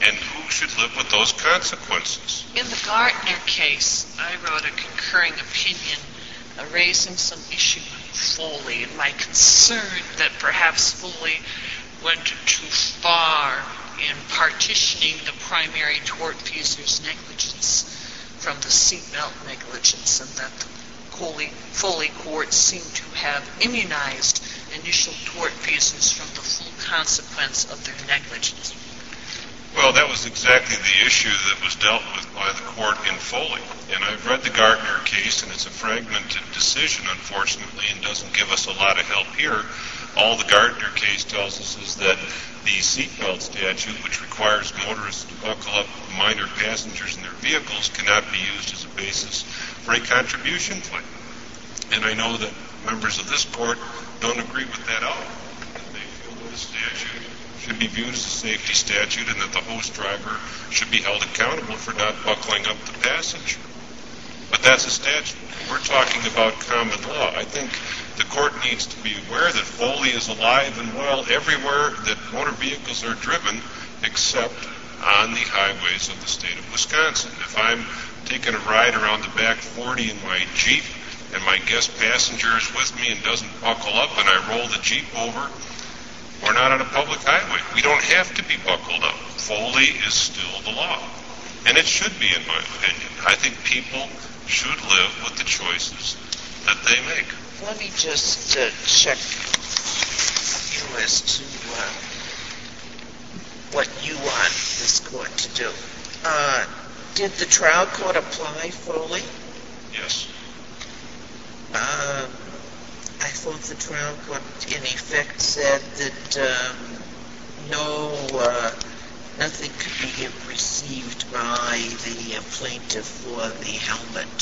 and who should live with those consequences. In the Gardner case, I wrote a concurring opinion raising some issue with Foley and my concern that perhaps Foley went too far in partitioning the primary tortfeasor's negligence from the seatbelt negligence, and that the Foley court seemed to have immunized initial tortfeasors from the full consequence of their negligence. Well, that was exactly the issue that was dealt with by the court in Foley. And I've read the Gardner case, and it's a fragmented decision, unfortunately, and doesn't give us a lot of help here. All the Gardner case tells us is that the seatbelt statute, which requires motorists to buckle up minor passengers in their vehicles, cannot be used as a basis for a contribution claim. And I know that members of this court don't agree with that outcome. They feel that the statute should be viewed as a safety statute and that the host driver should be held accountable for not buckling up the passenger. But that's a statute. We're talking about common law. I think the court needs to be aware that Foley is alive and well everywhere that motor vehicles are driven except on the highways of the state of Wisconsin. If I'm taking a ride around the back 40 in my Jeep and my guest passenger is with me and doesn't buckle up and I roll the Jeep over, we're not on a public highway. We don't have to be buckled up. Foley is still the law. And it should be, in my opinion. I think people should live with the choices that they make. Let me just check you as to what you want this court to do. Did the trial court apply Foley? Yes. I thought the trial court, in effect, said that nothing could be received by the plaintiff for the helmet.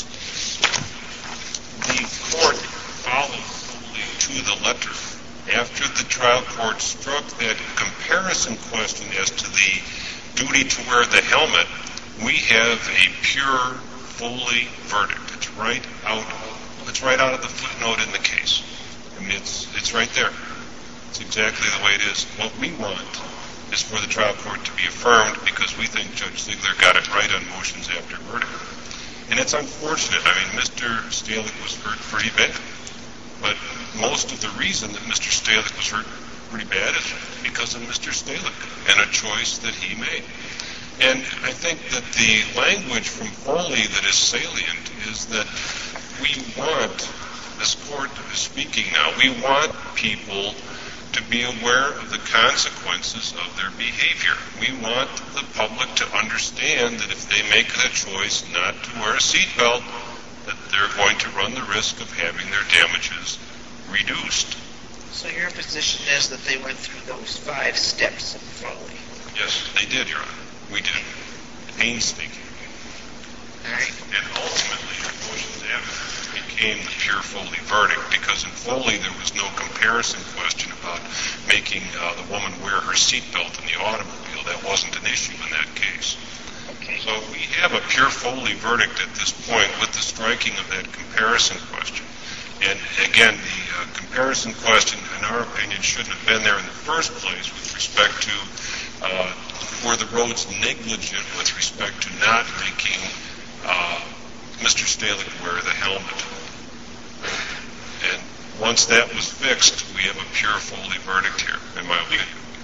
The court followed Foley to the letter. After the trial court struck that comparison question as to the duty to wear the helmet, we have a pure Foley verdict. It's right out of the footnote in the case. I mean, it's right there. It's exactly the way it is. What we want is for the trial court to be affirmed because we think Judge Ziegler got it right on motions after verdict. And it's unfortunate. I mean, Mr. Stalick was hurt pretty bad. But most of the reason that Mr. Stalick was hurt pretty bad is because of Mr. Stalick and a choice that he made. And I think that the language from Foley that is salient is that we want, this court is speaking now, we want people to be aware of the consequences of their behavior. We want the public to understand that if they make the choice not to wear a seatbelt, that they're going to run the risk of having their damages reduced. So your position is that they went through those 5 steps in Foley? Yes, they did, Your Honor. We did. Painstaking. All right. And ultimately, the motions after became the pure Foley verdict because in Foley there was no comparison question about making the woman wear her seatbelt in the automobile. That wasn't an issue in that case. Okay. So we have a pure Foley verdict at this point with the striking of that comparison question. And again, the comparison question, in our opinion, shouldn't have been there in the first place with respect to were the roads negligent with respect to not making Mr. Stalick wear the helmet. And once that was fixed, we have a pure Foley verdict here, in my opinion.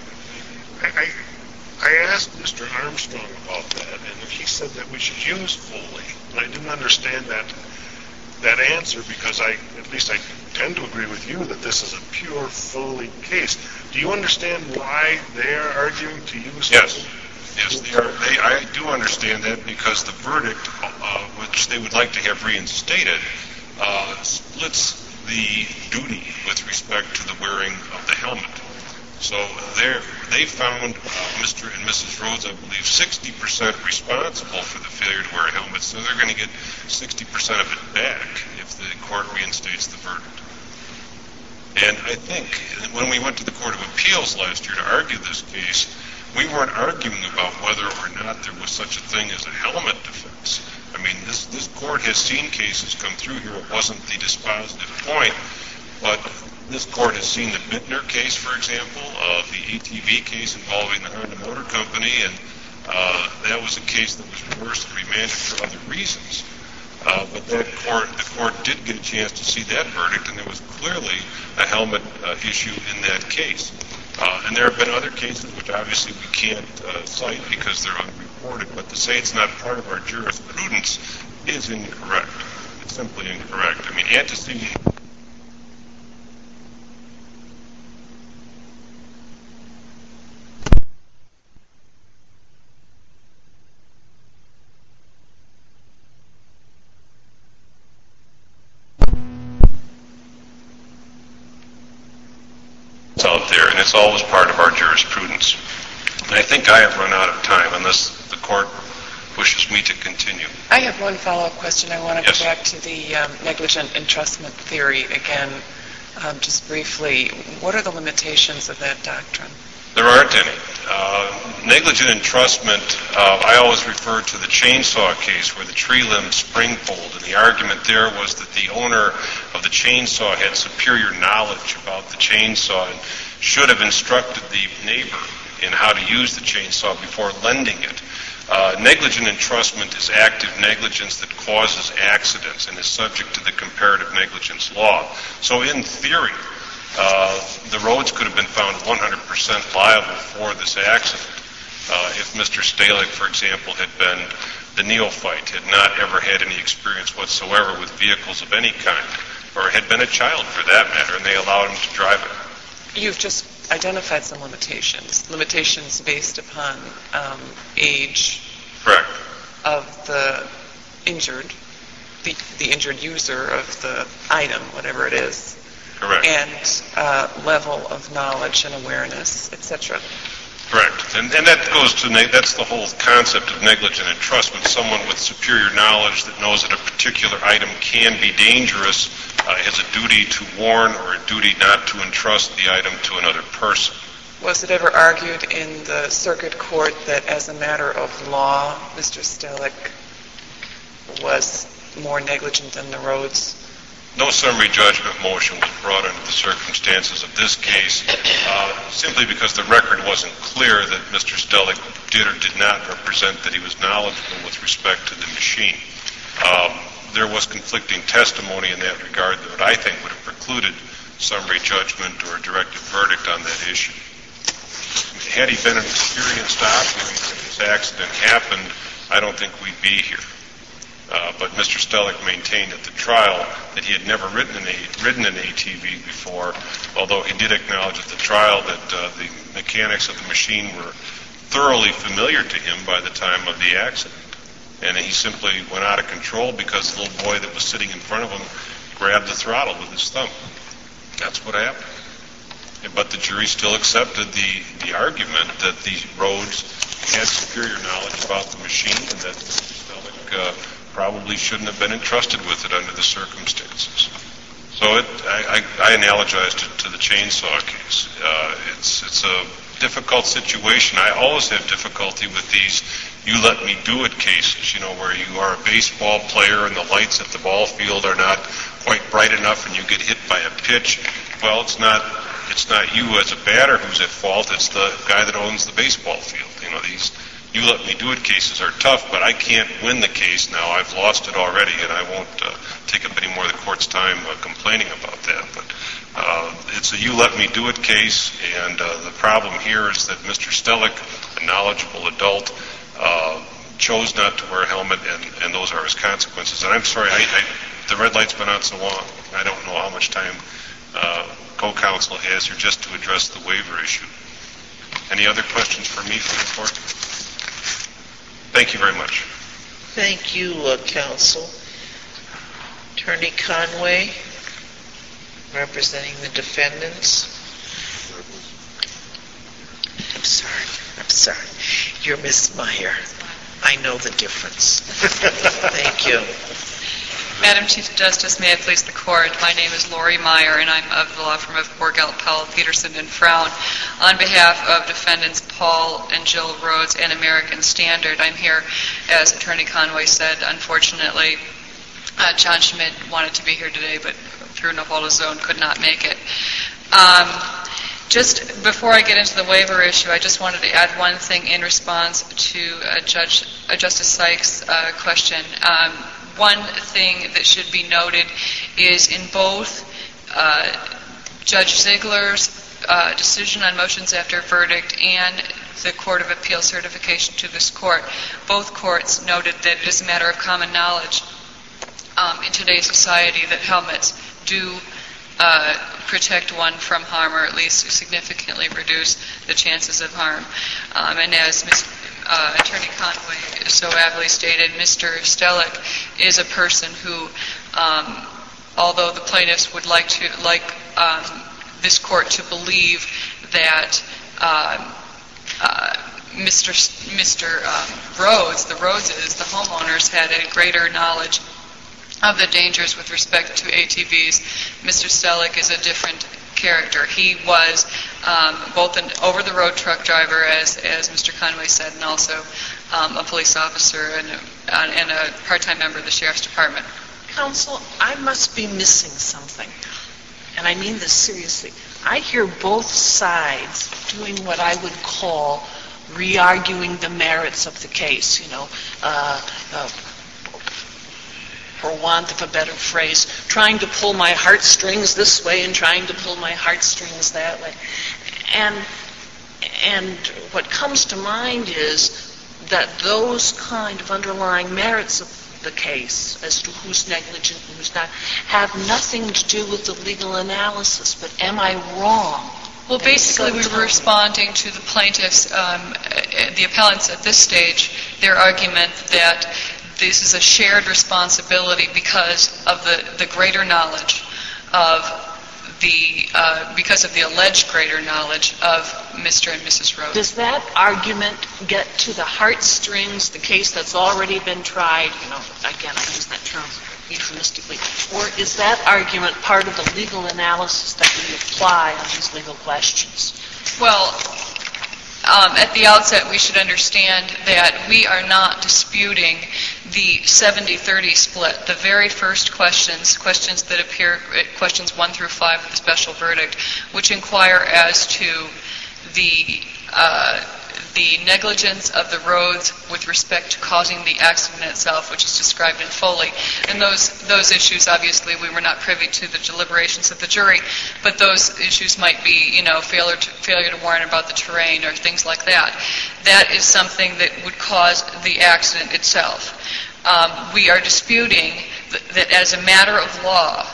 I asked Mr. Armstrong about that, and he said that we should use Foley. And I didn't understand that answer because I tend to agree with you that this is a pure Foley case. Do you understand why they're arguing to use Foley? Yes, they are. I do understand that because the verdict, which they would like to have reinstated, splits the duty with respect to the wearing of the helmet. So they found Mr. and Mrs. Rhodes, I believe, 60% responsible for the failure to wear a helmet. So they're going to get 60% of it back if the court reinstates the verdict. And I think when we went to the Court of Appeals last year to argue this case, we weren't arguing about whether or not there was such a thing as a helmet defense. I mean, this court has seen cases come through here. It wasn't the dispositive point, but this court has seen the Bittner case, for example, the ATV case involving the Honda Motor Company, and That was a case that was reversed and remanded for other reasons. But the court did get a chance to see that verdict, and there was clearly a helmet issue in that case. And there have been other cases which obviously we can't cite because they're unreported, but to say it's not part of our jurisprudence is incorrect. It's simply incorrect. I mean, antecedent... out there, and it's always part of our jurisprudence. And I think I have run out of time unless the court wishes me to continue. I have one follow-up question. I want to Yes. go back to the negligent entrustment theory again, just briefly. What are the limitations of that doctrine? There aren't any. Negligent entrustment, I always refer to the chainsaw case where the tree limb spring pulled, and the argument there was that the owner of the chainsaw had superior knowledge about the chainsaw and should have instructed the neighbor in how to use the chainsaw before lending it. Negligent entrustment is active negligence that causes accidents and is subject to the comparative negligence law. So in theory, the roads could have been found 100% liable for this accident if Mr. Stalick, for example, had been the neophyte, had not ever had any experience whatsoever with vehicles of any kind, or had been a child for that matter, and they allowed him to drive it. You've just identified some limitations based upon age Correct. of the injured, the injured user of the item, whatever it is. Correct. And level of knowledge and awareness, etc. Correct. And that goes to, that's the whole concept of negligent entrustment. Someone with superior knowledge that knows that a particular item can be dangerous has a duty to warn or a duty not to entrust the item to another person. Was it ever argued in the circuit court that as a matter of law, Mr. Stalick was more negligent than the roads? No summary judgment motion was brought under the circumstances of this case, simply because the record wasn't clear that Mr. Stalick did or did not represent that he was knowledgeable with respect to the machine. There was conflicting testimony in that regard that I think would have precluded summary judgment or a directed verdict on that issue. Had he been an experienced operator when this accident happened, I don't think we'd be here. But Mr. Stalick maintained at the trial that he had never ridden an ATV before, although he did acknowledge at the trial that the mechanics of the machine were thoroughly familiar to him by the time of the accident. And he simply went out of control because the little boy that was sitting in front of him grabbed the throttle with his thumb. That's what happened. But the jury still accepted the argument that the roads had superior knowledge about the machine and that Mr. Stalick probably shouldn't have been entrusted with it under the circumstances. So I analogized it to the chainsaw case. It's a difficult situation. I always have difficulty with these you-let-me-do-it cases, where you are a baseball player and the lights at the ball field are not quite bright enough and you get hit by a pitch. Well, it's not you as a batter who's at fault. It's the guy that owns the baseball field. These you-let-me-do-it cases are tough, but I can't win the case now. I've lost it already, and I won't take up any more of the court's time complaining about that. But it's a you-let-me-do-it case, and the problem here is that Mr. Stalick, a knowledgeable adult, chose not to wear a helmet, and those are his consequences. And I'm sorry, the red light's been on so long. I don't know how much time co-counsel has here just to address the waiver issue. Any other questions for me from the court? Thank you very much. Thank you, counsel. Attorney Conway, representing the defendants. I'm sorry. You're Miss Meyer. I know the difference. Thank you. Madam Chief Justice, may I please the court? My name is Lori Meyer, and I'm of the law firm of Borgelt, Powell, Peterson, and Frown. On behalf of defendants Paul and Jill Rhodes and American Standard, I'm here, as Attorney Conway said. Unfortunately, John Schmidt wanted to be here today, but through no fault of his own could not make it. Just before I get into the waiver issue, I just wanted to add one thing in response to Justice Sykes' question. One thing that should be noted is in both Judge Ziegler's decision on motions after verdict and the Court of Appeal certification to this court, both courts noted that it is a matter of common knowledge in today's society that helmets do protect one from harm, or at least significantly reduce the chances of harm. And as Attorney Conway so aptly stated, Mr. Stellick is a person who, although the plaintiffs would like this court to believe that Mr. Rhodes, the Rhodeses, the homeowners, had a greater knowledge of the dangers with respect to ATVs, Mr. Stellick is a different character. He was both an over-the-road truck driver, as Mr. Conway said, and also a police officer and a part-time member of the Sheriff's Department. Counsel, I must be missing something, and I mean this seriously. I hear both sides doing what I would call re-arguing the merits of the case, for want of a better phrase, trying to pull my heartstrings this way and trying to pull my heartstrings that way. And what comes to mind is that those kind of underlying merits of the case, as to who's negligent and who's not, have nothing to do with the legal analysis. But am I wrong? Well, basically, we were responding to the plaintiffs, the appellants at this stage, their argument that this is a shared responsibility because of the greater knowledge of because of the alleged greater knowledge of Mr. and Mrs. Rhodes. Does that argument get to the heartstrings, the case that's already been tried? Again, I use that term euphemistically. Or is that argument part of the legal analysis that we apply on these legal questions? Well, at the outset, we should understand that we are not disputing the 70-30 split. The very first questions that appear, questions 1 through 5 of the special verdict, which inquire as to the negligence of the Rhodes with respect to causing the accident itself, which is described in Foley. And those issues, obviously, we were not privy to the deliberations of the jury, but those issues might be, failure to warn about the terrain or things like that. That is something that would cause the accident itself. We are disputing that as a matter of law,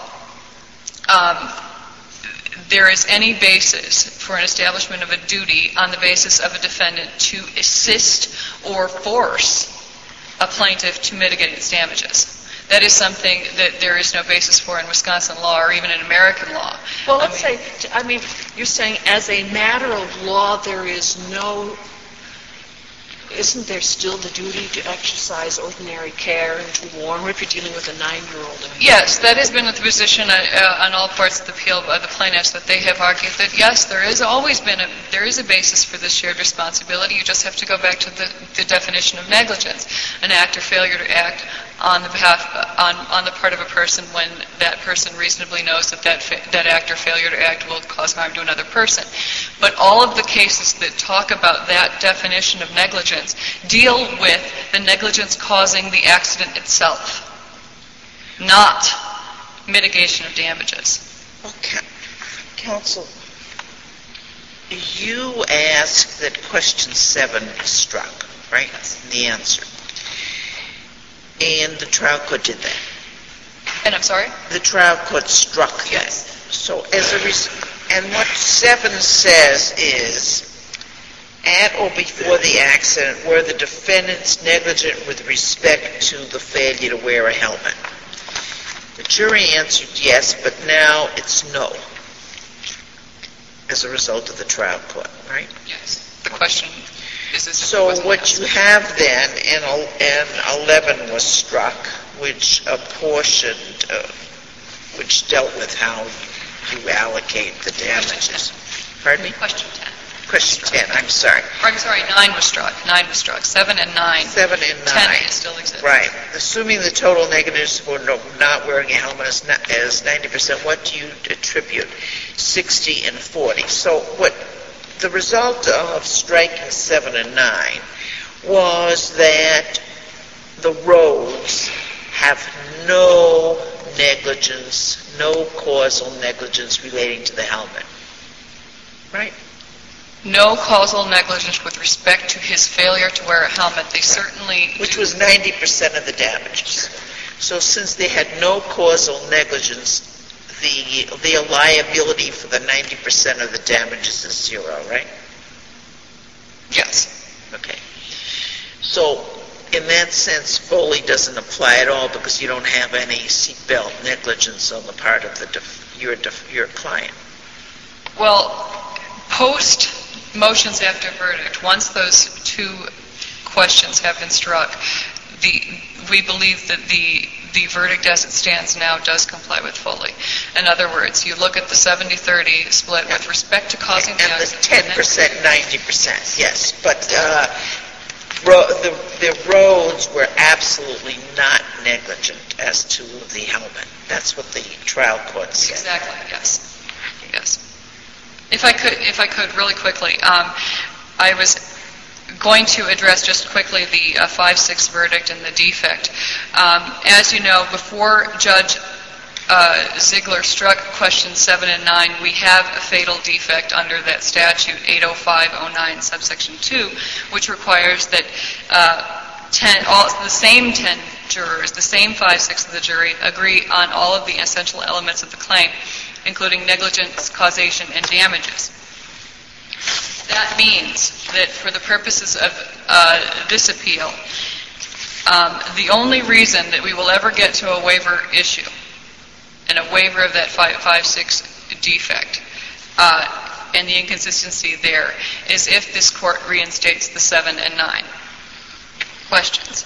there is any basis for an establishment of a duty on the basis of a defendant to assist or force a plaintiff to mitigate its damages. That is something that there is no basis for in Wisconsin law or even in American law. Well, let's say, you're saying as a matter of law, there is no, isn't there still the duty to exercise ordinary care and to warn if you're dealing with a 9-year-old? Yes, that has been the position on all parts of the appeal by the plaintiffs, that they have argued that, yes, there is a basis for this shared responsibility. You just have to go back to the definition of negligence, an act or failure to act on the part of a person when that person reasonably knows that act or failure to act will cause harm to another person. But all of the cases that talk about that definition of negligence deal with the negligence causing the accident itself, not mitigation of damages. Okay. Counsel, you asked that question 7 be struck, right? The answer. And the trial court did that. And I'm sorry? The trial court struck that. Yes. So and what 7 says is, at or before the accident, were the defendants negligent with respect to the failure to wear a helmet? The jury answered yes, but now it's no, as a result of the trial court, right? Yes. The question is this. So what you have then, and 11 was struck, which apportioned, which dealt with how you allocate the damages. Pardon me? Question 10. Question 10, I'm sorry. I'm sorry, 9 was struck. 9 was struck. 7 and 9. 7 and 9. 10 still exists. Right. Assuming the total negatives for not wearing a helmet is 90%, what do you attribute? 60 and 40. So what the result of striking 7 and 9 was that the roads have no negligence, no causal negligence relating to the helmet. Right? No causal negligence with respect to his failure to wear a helmet. They certainly Which was 90% of the damages. So since they had no causal negligence, the liability for the 90% of the damages is zero, right? Yes. Okay. So in that sense, Foley doesn't apply at all because you don't have any seatbelt negligence on the part of your client. Well, post motions after verdict, once those 2 questions have been struck, we believe that the verdict as it stands now does comply with Foley. In other words, you look at the 70-30 split with respect to causing the accident. And the 10%, 90%, yes. But the roads were absolutely not negligent as to the helmet. That's what the trial court said. Exactly, yes. Yes. If I could really quickly, I was going to address just quickly the 5-6 verdict and the defect. As you know, before Judge Ziegler struck questions 7 and 9, we have a fatal defect under that statute, 80509 subsection 2, which requires that the same 10 jurors, the same 5-6 of the jury, agree on all of the essential elements of the claim, including negligence, causation, and damages. That means that for the purposes of this appeal, the only reason that we will ever get to a waiver issue and a waiver of that 5-6 defect and the inconsistency there is if this court reinstates the 7 and 9 questions.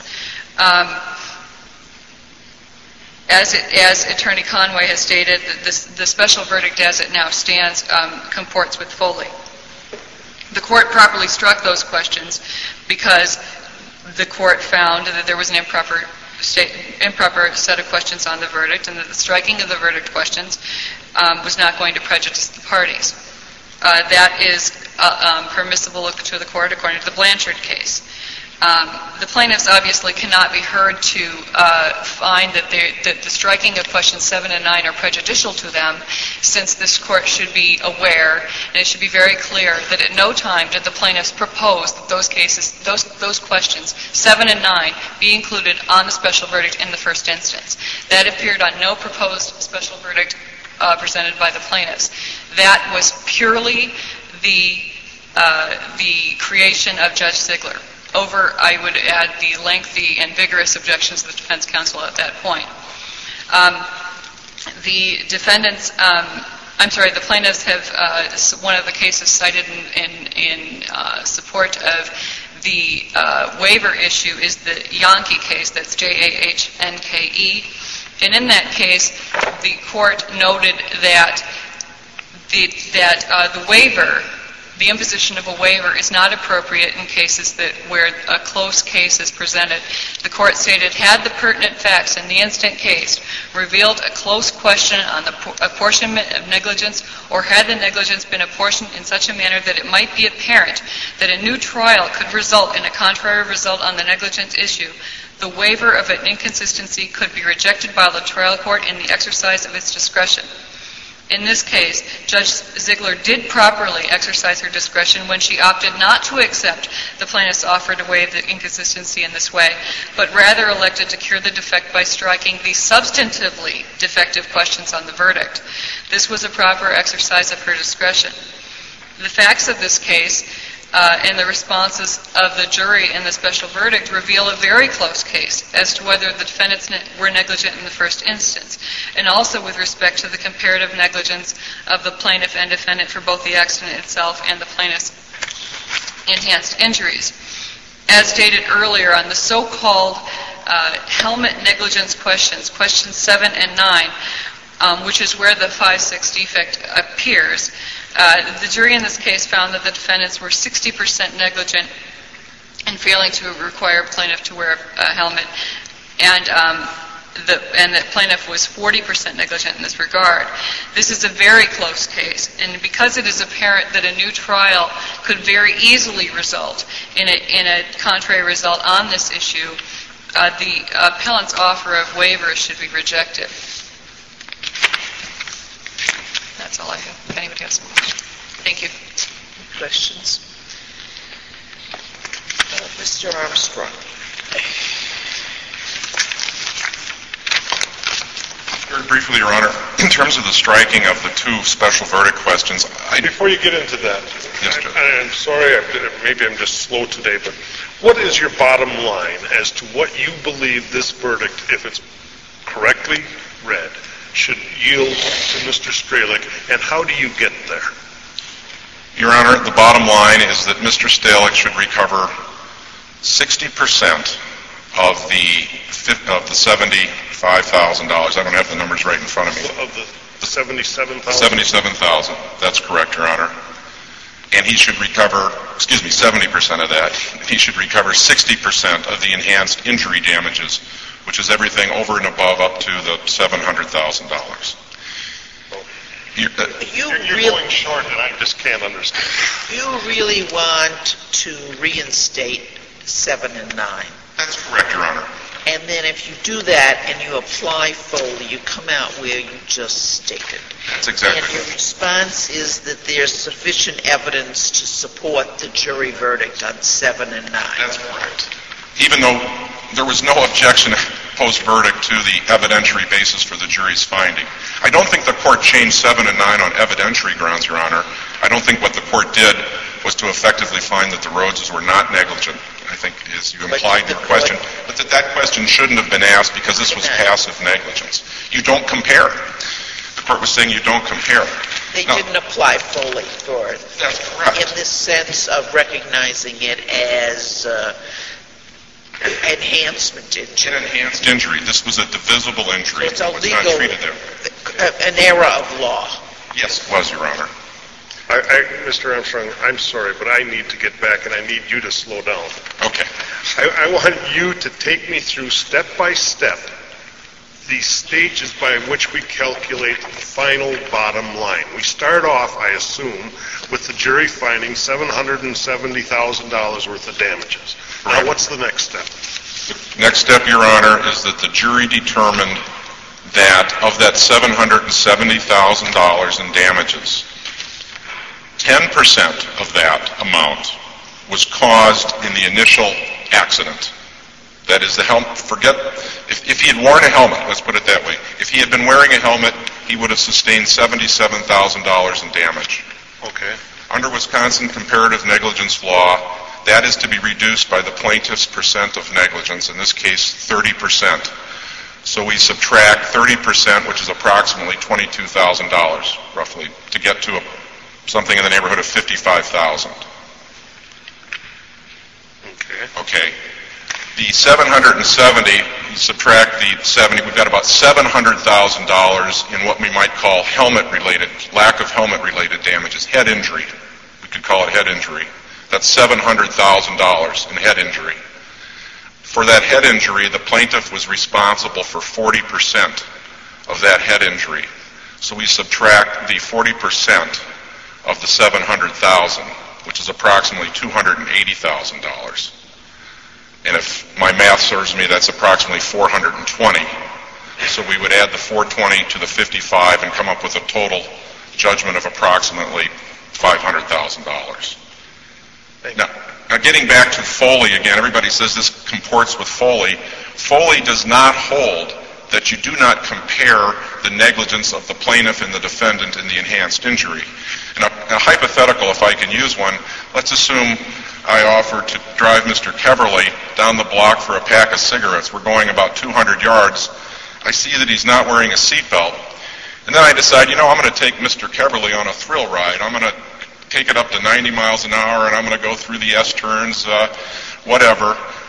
As Attorney Conway has stated, the special verdict as it now stands comports with Foley. The court properly struck those questions because the court found that there was an improper set of questions on the verdict and that the striking of the verdict questions was not going to prejudice the parties. That is permissible to the court according to the Blanchard case. The plaintiffs obviously cannot be heard to find that the striking of questions 7 and 9 are prejudicial to them, since this court should be aware, and it should be very clear, that at no time did the plaintiffs propose that those questions 7 and 9 be included on the special verdict in the first instance. That appeared on no proposed special verdict presented by the plaintiffs. That was purely the creation of Judge Ziegler. Over, I would add, the lengthy and vigorous objections of the defense counsel at that point. The plaintiffs have, one of the cases cited in support of the waiver issue is the Yankee case, that's Jahnke. And in that case, the court noted that the waiver, the imposition of a waiver is not appropriate in cases where a close case is presented. The court stated, had the pertinent facts in the instant case revealed a close question on the apportionment of negligence, or had the negligence been apportioned in such a manner that it might be apparent that a new trial could result in a contrary result on the negligence issue, the waiver of an inconsistency could be rejected by the trial court in the exercise of its discretion. In this case, Judge Ziegler did properly exercise her discretion when she opted not to accept the plaintiff's offer to waive the inconsistency in this way, but rather elected to cure the defect by striking the substantively defective questions on the verdict. This was a proper exercise of her discretion. The facts of this case and the responses of the jury in the special verdict reveal a very close case as to whether the defendants were negligent in the first instance, and also with respect to the comparative negligence of the plaintiff and defendant for both the accident itself and the plaintiff's enhanced injuries. As stated earlier, on the so-called helmet negligence questions 7 and 9, which is where the 5-6 defect appears, The jury in this case found that the defendants were 60% negligent in failing to require plaintiff to wear a helmet, and the plaintiff was 40% negligent in this regard. This is a very close case, and because it is apparent that a new trial could very easily result in a contrary result on this issue, the appellant's offer of waivers should be rejected. That's all I have. If anybody has some questions. Thank you. Questions? Mr. Armstrong. Very briefly, Your Honor, in terms of the striking of the two special verdict questions, Before you get into that, Yes, Judge. I'm sorry, maybe I'm just slow today, but what is your bottom line as to what you believe this verdict, if it's correctly read, should yield to Mr. Stralick, and how do you get there? Your Honor, the bottom line is that Mr. Stralick should recover 60% of the $75,000. I don't have the numbers right in front of me. Of the $77,000? $77,000. That's correct, Your Honor. And he should recover, 70% of that. He should recover 60% of the enhanced injury damages, which is everything over and above up to the $700,000. You You're really, going short, and I just can't understand. you really want to reinstate 7 and 9. That's correct, Your Honor. And then if you do that and you apply Foley, you come out where you just stated. That's exactly And your right. response is that there's sufficient evidence to support the jury verdict on 7 and 9. That's correct. Even though there was no objection post-verdict to the evidentiary basis for the jury's finding. I don't think the court changed 7 and 9 on evidentiary grounds, Your Honor. I don't think what the court did was to effectively find that the Rhodeses were not negligent, I think, as you implied in your question. But that question shouldn't have been asked because this was passive negligence. You don't compare. The court was saying you don't compare. They didn't apply Foley for it. That's correct. In this sense of recognizing it as enhancement injury. An enhanced injury. This was a divisible injury. So it's a It was not legal, treated there. an error of law. Yes, it was, Your Honor. Mr. Armstrong, I'm sorry, but I need to get back, and I need you to slow down. Okay. I want you to take me through step by step the stages by which we calculate the final bottom line. We start off, I assume, with the jury finding $770,000 worth of damages. Correct. Now, what's the next step? The next step, Your Honor, is that the jury determined that of that $770,000 in damages, 10% of that amount was caused in the initial accident. That is, the helmet, if he had worn a helmet, let's put it that way, if he had been wearing a helmet, he would have sustained $77,000 in damage. Okay. Under Wisconsin comparative negligence law, that is to be reduced by the plaintiff's percent of negligence, in this case 30%. So we subtract 30%, which is approximately $22,000, roughly, to get to something in the neighborhood of $55,000. Okay. The 770, you subtract the 70, we've got about $700,000 in what we might call lack of helmet-related damages, head injury. We could call it head injury. That's $700,000 in head injury. For that head injury, the plaintiff was responsible for 40% of that head injury. So we subtract the 40% of the $700,000, which is approximately $280,000. And if my math serves me, that's approximately $420. So we would add the $420 to the $55 and come up with a total judgment of approximately $500,000. Now, getting back to Foley again, everybody says this comports with Foley. Foley does not hold that you do not compare the negligence of the plaintiff and the defendant in the enhanced injury. And a hypothetical, if I can use one, let's assume I offer to drive Mr. Keverly down the block for a pack of cigarettes. We're going about 200 yards. I see that he's not wearing a seatbelt. And then I decide, I'm going to take Mr. Keverly on a thrill ride. I'm going to take it up to 90 miles an hour, and I'm going to go through the S-turns, whatever.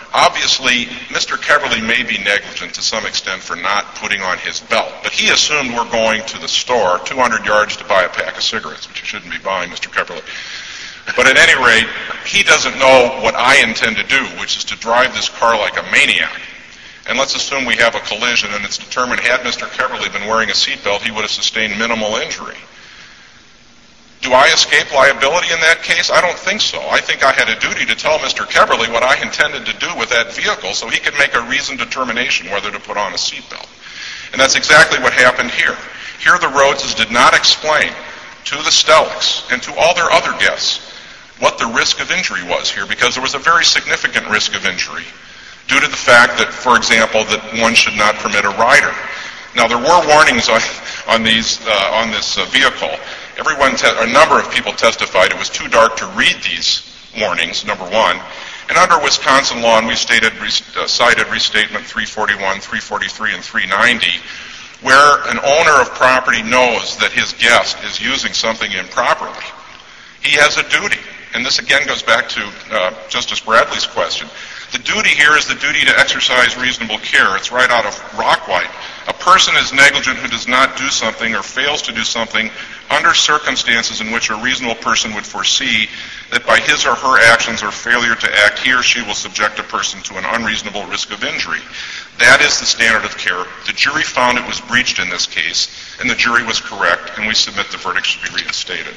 obviously, Mr. Keverly may be negligent to some extent for not putting on his belt, but he assumed we're going to the store 200 yards to buy a pack of cigarettes, which you shouldn't be buying, Mr. Keverly. But at any rate, he doesn't know what I intend to do, which is to drive this car like a maniac. And let's assume we have a collision, and it's determined had Mr. Keverly been wearing a seatbelt, he would have sustained minimal injury. Do I escape liability in that case? I don't think so. I think I had a duty to tell Mr. Keverly what I intended to do with that vehicle so he could make a reasoned determination whether to put on a seatbelt. And that's exactly what happened here. Here the Rhodeses did not explain to the Stellicks and to all their other guests what the risk of injury was here, because there was a very significant risk of injury due to the fact that, for example, that one should not permit a rider. Now, there were warnings on this vehicle. A number of people testified it was too dark to read these warnings, number one. And under Wisconsin law, and we cited Restatement 341, 343, and 390, where an owner of property knows that his guest is using something improperly, he has a duty. And this again goes back to Justice Bradley's question. The duty here is the duty to exercise reasonable care. It's right out of Rockwhite. A person is negligent who does not do something or fails to do something under circumstances in which a reasonable person would foresee that by his or her actions or failure to act, he or she will subject a person to an unreasonable risk of injury. That is the standard of care. The jury found it was breached in this case, and the jury was correct, and we submit the verdict should be reinstated.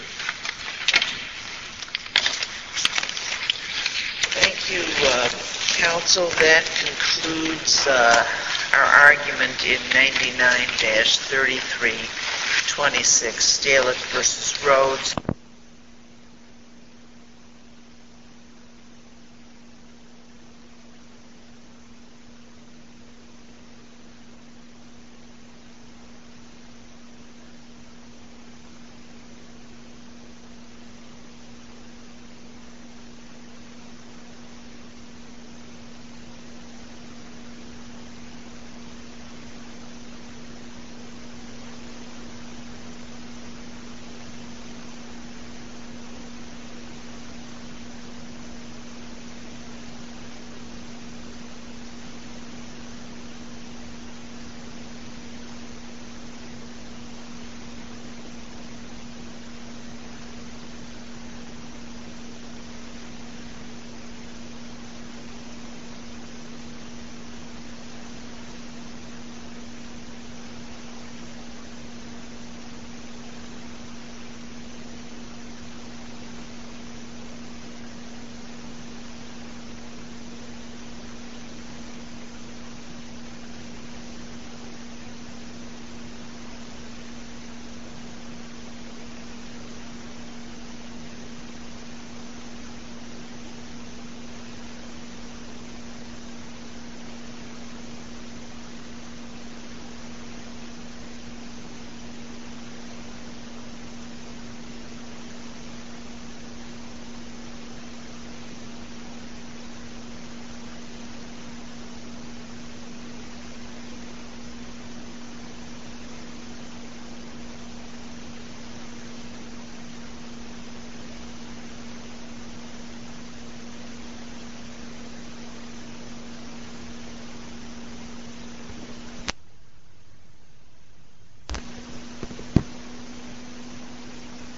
Thank you, counsel. That concludes our argument in 99-3326, Stalick versus Rhodes.